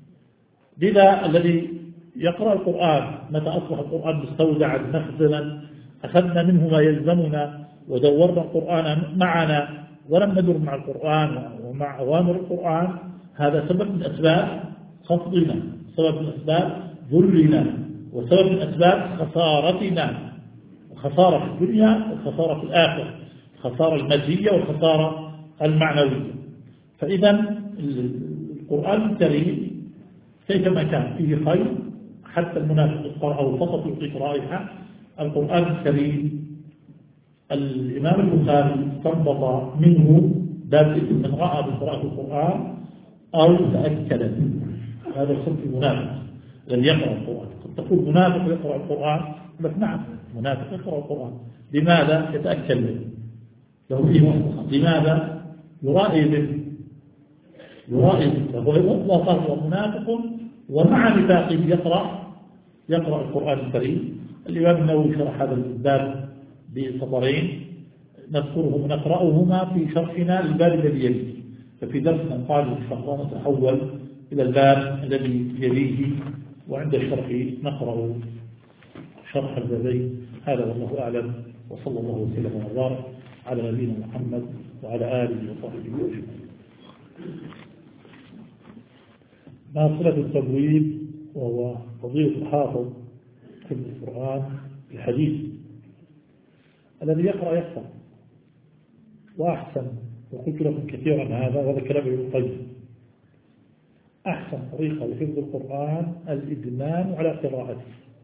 لذا الذي يقرأ القرآن متى أصبح القرآن مستودعا مخزنا أخذنا منه ما يلزمنا ودورنا القرآن معنا ولم ندر مع القرآن ومع أوامر القرآن، هذا سبب من أسباب خفضنا، سبب من أسباب ذلنا، وسبب من أسباب خسارتنا، خسارة في الدنيا وخسارة في الآخرة، الخسارة المادية والخسارة المعنوية. فإذا القرآن الكريم كيفما كان فيه خير، حتى المنافق قرأه فقط يعطيك رائحة. القرآن الكريم الإمام البخاري استنبط منه باب من رأى بقراءة القرآن أو تأكد منه. هذا الصنف المنافق الذي يقرأ القرآن. قد تقول منافق يقرأ القرآن، لك نعم منافق يقرأ القرآن. لماذا؟ يتأكد منه، له فيه مصلحة. لماذا؟ يرائي به، يرائي به. وهو منافق ومع نفاقه يقرأ يقرأ القرآن الكريم. الإمام النووي شرح هذا الباب بسطرين نذكرهم ونقرأهما في شرحنا للباب الذي يليه. ففي درسنا القادم إن شاء الله نتحول إلى الباب الذي يليه، وعند الشرح نقرأ شرح البابين. هذا والله أعلم، وصلى الله وسلم وبارك على نبينا محمد وعلى آله وصحبه أجمعين. ناصلة التبويب وهو فضيلة الحافظ في القرآن الحديث الذي يقرأ يفهم. وأحسن، وقلت لكم كثيرا هذا وهذا كلام ابن القيم، أحسن طريقة لحفظ القرآن الإدمان على قراءته.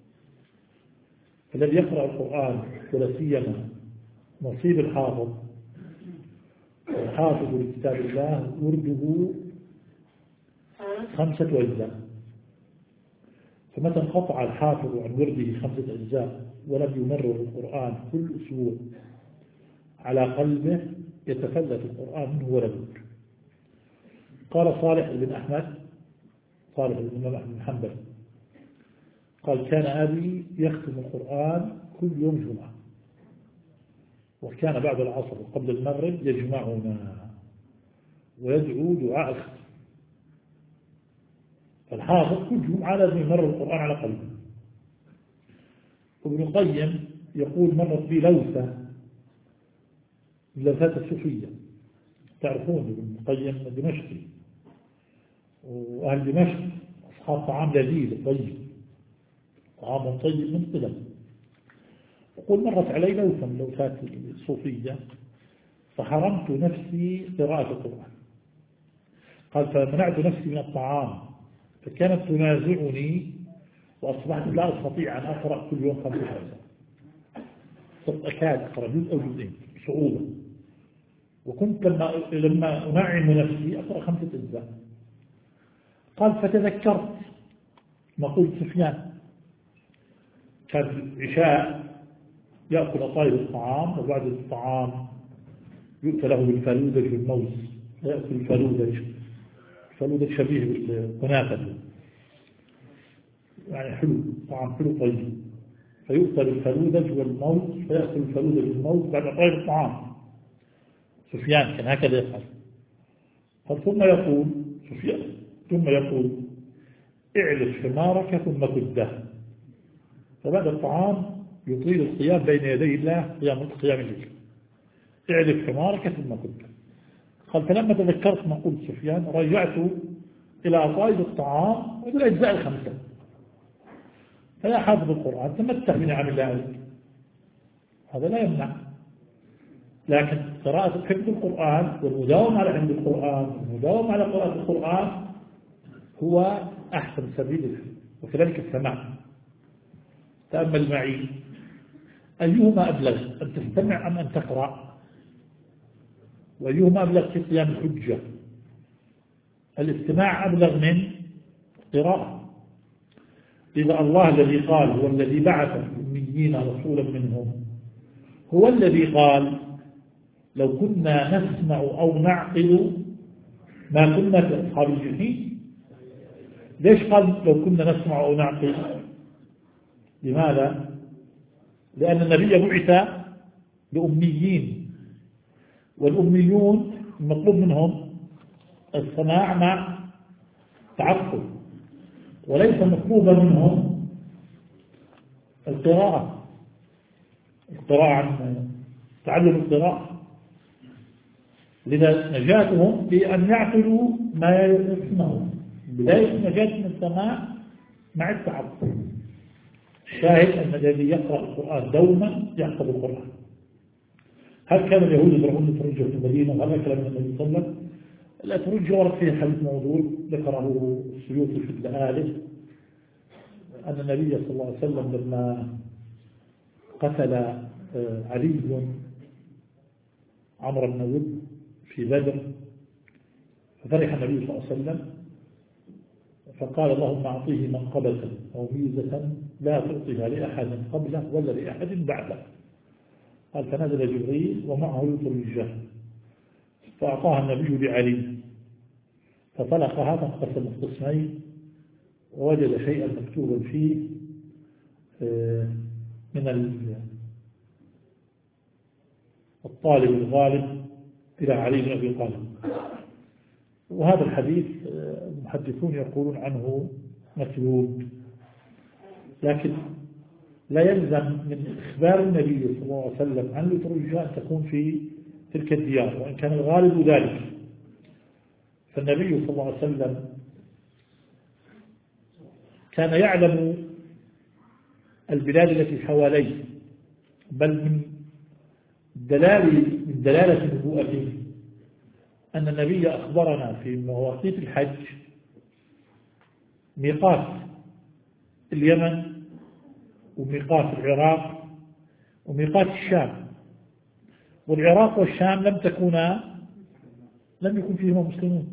الذي يقرأ القرآن ولا سيما نصيب الحافظ الحافظ لكتاب الله ورده خمسة أجزاء، فمتى انقطع الحافظ عن ورده خمسة أجزاء ولم يمرر القرآن كل أسبوع على قلبه يتفلت القرآن منه ولا بد. قال صالح بن أحمد، صالح بن الإمام أحمد بن حنبل، قال كان أبي يختم القرآن كل يوم جمعة، وكان بعد العصر وقبل المغرب يجمعنا ويدعو دعاء الختم. فالحافظ كل جمعة لازم يمرر القرآن على قلبه. ابن القيم يقول مرت بي لوثة من لوثات الصوفية. تعرفون ابن القيم دمشقي، وأهل دمشق أصحاب طعام لذيذ طيب، طعام طيب من قبل. يقول مرت علي لوثة من لوثات الصوفية فحرمت نفسي قراءة القرآن. قال فمنعت نفسي من الطعام فكانت تنازعني وأصبحت لا أستطيع أن أقرأ كل يوم خمسة أجزاء، صرت أكاد أقرأ جزء أو جزئين بصعوبة. وكنت لما لما أنعم نفسي أقرأ خمسة أجزاء. قال فتذكرت ما قلت سفيان كان عشاء يأكل طيب الطعام، وبعد الطعام يؤتى له بالفلودج والموز، يأكل الفلودج، الفلودج شبيه بالكنافة يعني حلو، طعام حلو طيب، فيؤتى بالفلودج والموز فيأكل الفلودج والموز بعد طيب الطعام. سفيان كان هكذا يفعل. قال ثم يقول سفيان ثم يقول اعلف حمارك ثم كده. فبعد الطعام يطيل القيام بين يدي الله قيام قيام الليل. اعلف حمارك ثم كده. قال فلما تذكرت ما قلت سفيان رجعت إلى طائب الطعام وبالأجزاء الخمسة. فيا حافظ القرآن تمتع بنعم الله عليك، هذا لا يمنع، لكن قراءة حفظ القرآن والمداومة على حفظ القرآن والمداومة على قراءة القرآن هو أحسن سبيل، وكذلك السماع. تأمل معي أيهما أبلغ، أن تستمع أم أن تقرأ؟ وأيهما أبلغ في قيام الحجة؟ الاستماع أبلغ من القراءة. إذا الله الذي قال هو الذي بعث في الأميين رسولا منهم، هو الذي قال لو كنا نسمع أو نعقل ما كنا في أصحاب الجحيم. ليش قال لو كنا نسمع أو نعقل؟ لماذا؟ لأن النبي بعث لأميين، والأميون المطلوب منهم السماع مع تعقل، وليس مطلوبا منهم القراءة القراءة عن تعلم القراءة. لذا نجاتهم بأن يعقلوا ما يسمعون، بداية نجاة من السماع مع التعقل. الشاهد أن الذي يقرأ القرآن دوما يحفظ القرآن. هل كان اليهود يزرعون الأترجة في المدينة؟ وهذا كلام النبي صلى الله عليه وسلم. الأترجة ورد فيه حديث موضوع ذكره السيوطي في الآلة أن النبي صلى الله عليه وسلم لما قتل علي عمرو بن ود في بدر ففرح النبي صلى الله عليه وسلم فقال اللهم أعطيه منقبة أو ميزة لا تعطيها لأحد قبله ولا لأحد بعده. قال فنزل جبريل ومعه الأترجة فأعطاها النبي لعلي فطلقها فانقسم قسمين ووجد شيئا مكتوبا فيه من الطالب الغالب إلى علي بن أبي طالب. وهذا الحديث المحدثون يقولون عنه مكذوب، لكن لا يلزم من إخبار النبي صلى الله عليه وسلم عن الأترجة أن تكون في تلك الديار، وإن كان الغالب ذلك. فالنبي صلى الله عليه وسلم كان يعلم البلاد التي حواليه، بل من دلالة من دلالة نبوءته أن النبي أخبرنا في مواقيت الحج ميقات اليمن وميقات العراق وميقات الشام، والعراق والشام لم تكونا لم يكن فيهما مسلمون،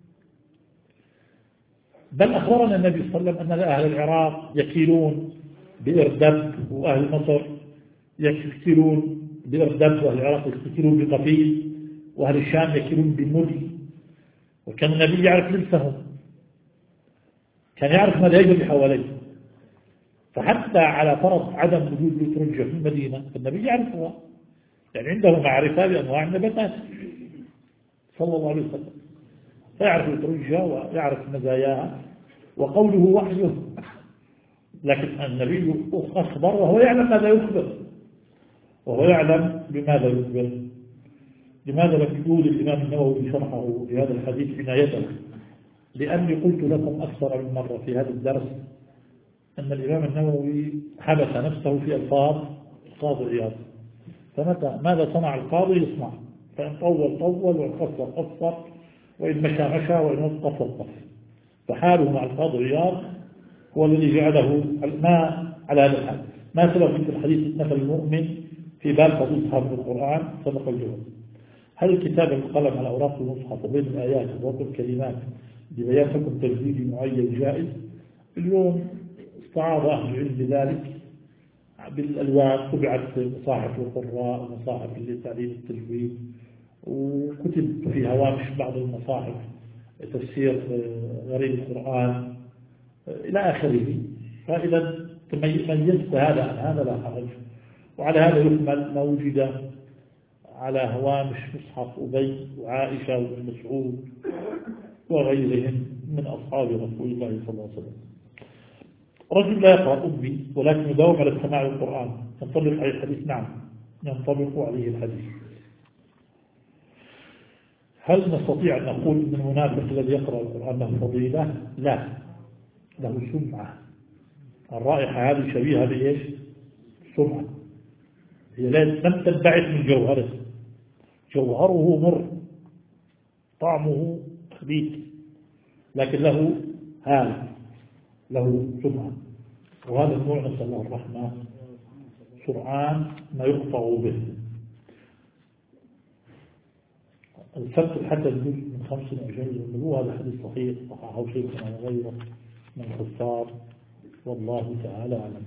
بل أخبرنا النبي صلى الله عليه وسلم أن أهل العراق يكيلون بإردب، وأهل مصر يكيلون بإردب، وأهل العراق يكيلون بقفيل، وأهل الشام يكيلون بالمدي. وكان النبي يعرف لبسهم، كان يعرف ماذا يجري حواليه، فحتى على فرض عدم وجود الأترجة في المدينة فالنبي يعرفها، يعني عنده معرفة بأنواع النباتات صلى الله عليه وسلم، فيعرف الأترجة ويعرف مزاياها، وقوله وحيه، لكن النبي أخبر وهو يعلم ماذا يخبر، وهو يعلم بماذا يخبر. لماذا لم يقول الإمام النووي شرحه لهذا الحديث عنايته؟ لأني قلت لكم أكثر من مرة في هذا الدرس أن الإمام النووي حبس نفسه في ألفاظ القاضي عياض، فمتى ماذا صنع القاضي يصنع، فإن طول طول وإن قصر قصر وإن مشى مشى وإن وقف وقف، فحاله مع القاضي عياض هو الذي جعله ما على هذا الحال. ما سبق في الحديث مثل المؤمن في باب فضيل صحابة القرآن سبق الجواب. هل الكتاب القلم على أوراق المصحف وبين الآيات ووضع الكلمات ببيان حكم تجديدي معين جائز؟ اليوم استعاض أهل العلم بذلك بالألوان، طبعت مصاحف القراء ومصاحف لتعليم التجويد، وكتب في هوامش بعض المصاحف تفسير غريب القرآن إلى آخره. فإذا ميزت هذا عن هذا لا حرج، وعلى هذا يكمل ما وجد على هوامش مصحف أبي وعائشة وابن مسعود وغيرهم من أصحاب رسول الله صلى الله عليه وسلم. رجل لا يقرأ أمي ولكن يداوم على سماع القرآن، ينطبق عليه الحديث؟ نعم ينطبق عليه الحديث. هل نستطيع أن نقول أن المنافق الذي يقرأ القرآن له فضيلة؟ لا، له سمعة. الرائحة هذه شبيهة بإيش؟ سمعة، هي لم تنبعث من جوهره، جوهره مر، طعمه خبيث، لكن له هالة، له سمعة. وهذا النوع نسأل الله الرحمة سرعان ما يقطع به. السبت الحدث من خمس وعشرين من هذا حديث صحيح صححه شيخنا وغيره من الحفاظ، والله تعالى أعلم.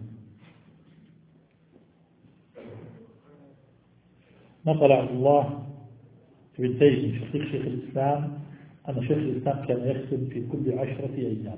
نقل عبد الله بن تيمية من شقيق شيخ الإسلام أن شيخ الإسلام كان يختم في كل عشرة أيام،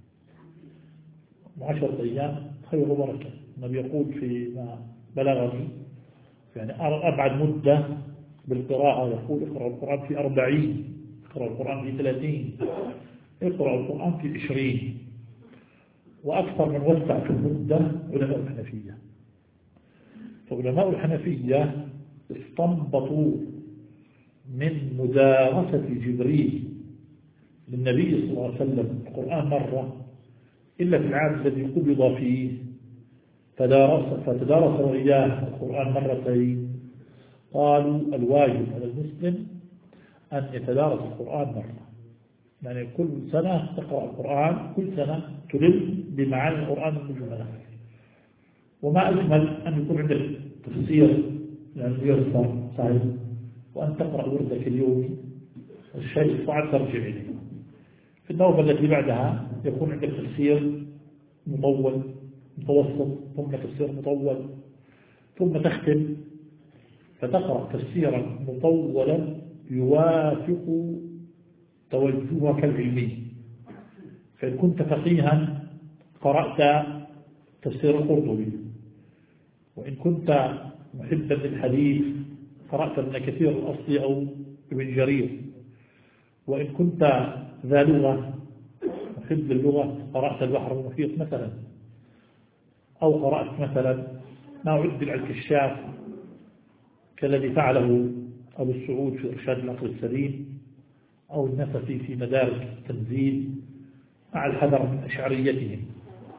عشرة أيام خير بركة. النبي يقول فيما بلغني يعني أبعد مدة بالقراءة، يقول اقرأ القرآن في أربعين، اقرأ القرآن في ثلاثين، اقرأ القرآن في عشرين، وأكثر من وسع في المدة علماء الحنفية. فعلماء الحنفية استنبطوا من مدارسة جبريل للنبي صلى الله عليه وسلم القرآن مرة إلا في العام الذي قبض فيه، فدارس فتدارس وإياه القرآن مرتين. قالوا الواجب على المسلم أن يتدارس القرآن مرة، يعني كل سنة تقرأ القرآن، كل سنة تلم بمعاني القرآن المجملة. وما أجمل أن يكون عندك تفسير يعني يسر سهل، وأن تقرأ وردك اليومي، الشيء الصعب ترجع إليه. في النوبة التي بعدها يكون عندك تفسير مطول متوسط، ثم تفسير مطول، ثم تختم فتقرأ تفسيرا مطولا يوافق توجهك العلمي. فإن كنت فقيها قرأت تفسير القرطبي، وإن كنت محبا للحديث قرأت ابن كثير الأصلي أو ابن جرير، وإن كنت ذا لغة محب للغة قرأت البحر المحيط مثلا، أو قرأت مثلا ما عدل على الكشاف كالذي فعله أبو السعود في إرشاد العقل السليم، أو النفسي في مدارك التنزيل، مع الحذر من أشعريتهم.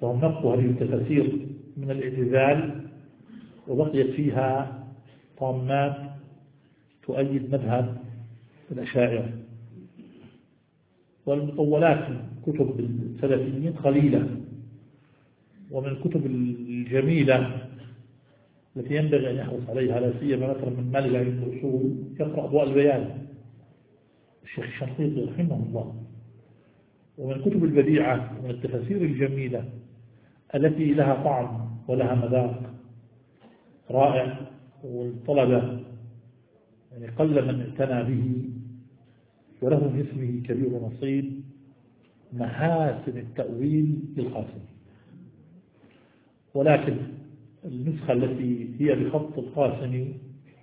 فهم نقوا هذه التفاسير من الاعتزال، وبقيت فيها طامات تؤيد مذهب الأشاعرة. والمطولات من كتب السلفيين قليلة، ومن الكتب الجميلة التي ينبغي أن يحرص عليها لا سيما مثلا من مال العلم والأصول يقرأ أضواء البيان الشيخ الشنقيطي رحمه الله. ومن الكتب البديعة ومن التفاسير الجميلة التي لها طعم ولها مذاق رائع، والطلبة يعني قل من اعتنى به وله من اسمه كبير نصيب، محاسن التأويل للقاسمي. ولكن النسخة التي هي بخط القاسمي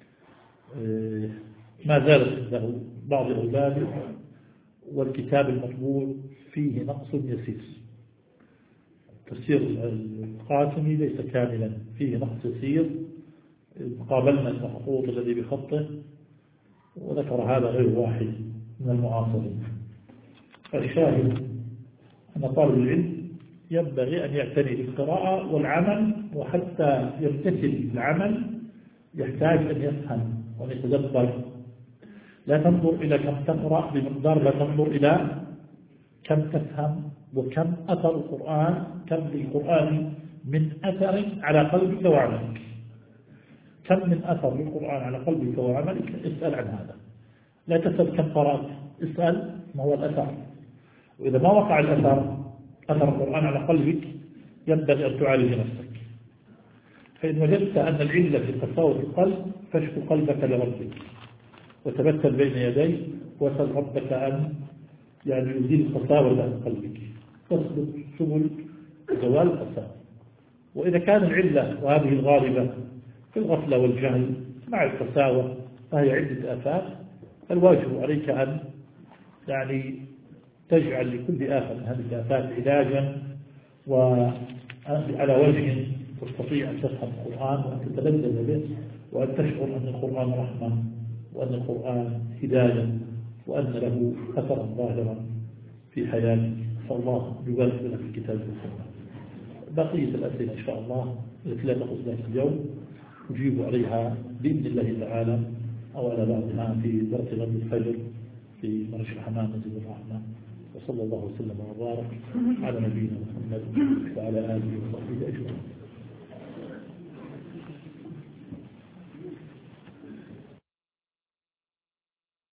ما زالت له بعض أولاده، والكتاب المطبوع فيه نقص يسير. تفسير القاسمي ليس كاملا، فيه نقص يسير. قابلنا المخطوط الذي بخطه وذكر هذا غير واحد من المعاصرين. فالشاهد أن طالب العلم ينبغي أن يعتني بالقراءة والعمل، وحتى يمتثل العمل يحتاج أن يفهم وأن يتدبر. لا تنظر إلى كم تقرأ بمقدار لا تنظر إلى كم تفهم وكم أثر القرآن، كم للقرآن من أثر على قلبك وعملك. كم من أثر للقرآن على قلبك وعملك، اسأل عن هذا. لا تسأل كم قرأت، اسأل ما هو الأثر. وإذا ما وقع الأثر أثر القرآن على قلبك ينبغي أن تعالج نفسك. فإن وجدت أن العلة في قساوة القلب فاشكو قلبك لربك وتبتل بين يديه واسأل ربك أن يعني يزيل قساوة عن قلبك، تسلك سبل زوال القساوة. وإذا كان العلة وهذه الغالبة في الغفلة والجهل مع القساوة فهي عدة آفات، الواجب عليك أن يعني تجعل لكل آفة من هذه الآفات علاجا، وعلى وجه تستطيع أن تفهم القرآن وأن تتلذذ به، وأن تشعر أن القرآن رحمة، وأن القرآن هداية، وأن له أثرا ظاهرا في حياتك. فالله يبارك لنا في الكتاب والسنة. بقية الأسئلة إن شاء الله التي لا تخص ذلك اليوم أجيب عليها بإذن الله تعالى، أو على بعضها في درس غد الفجر في مرش الحمام نزل الرحمة. وصلى الله وسلم وبارك على نبينا محمد وعلى آله وصحبه أجمعين.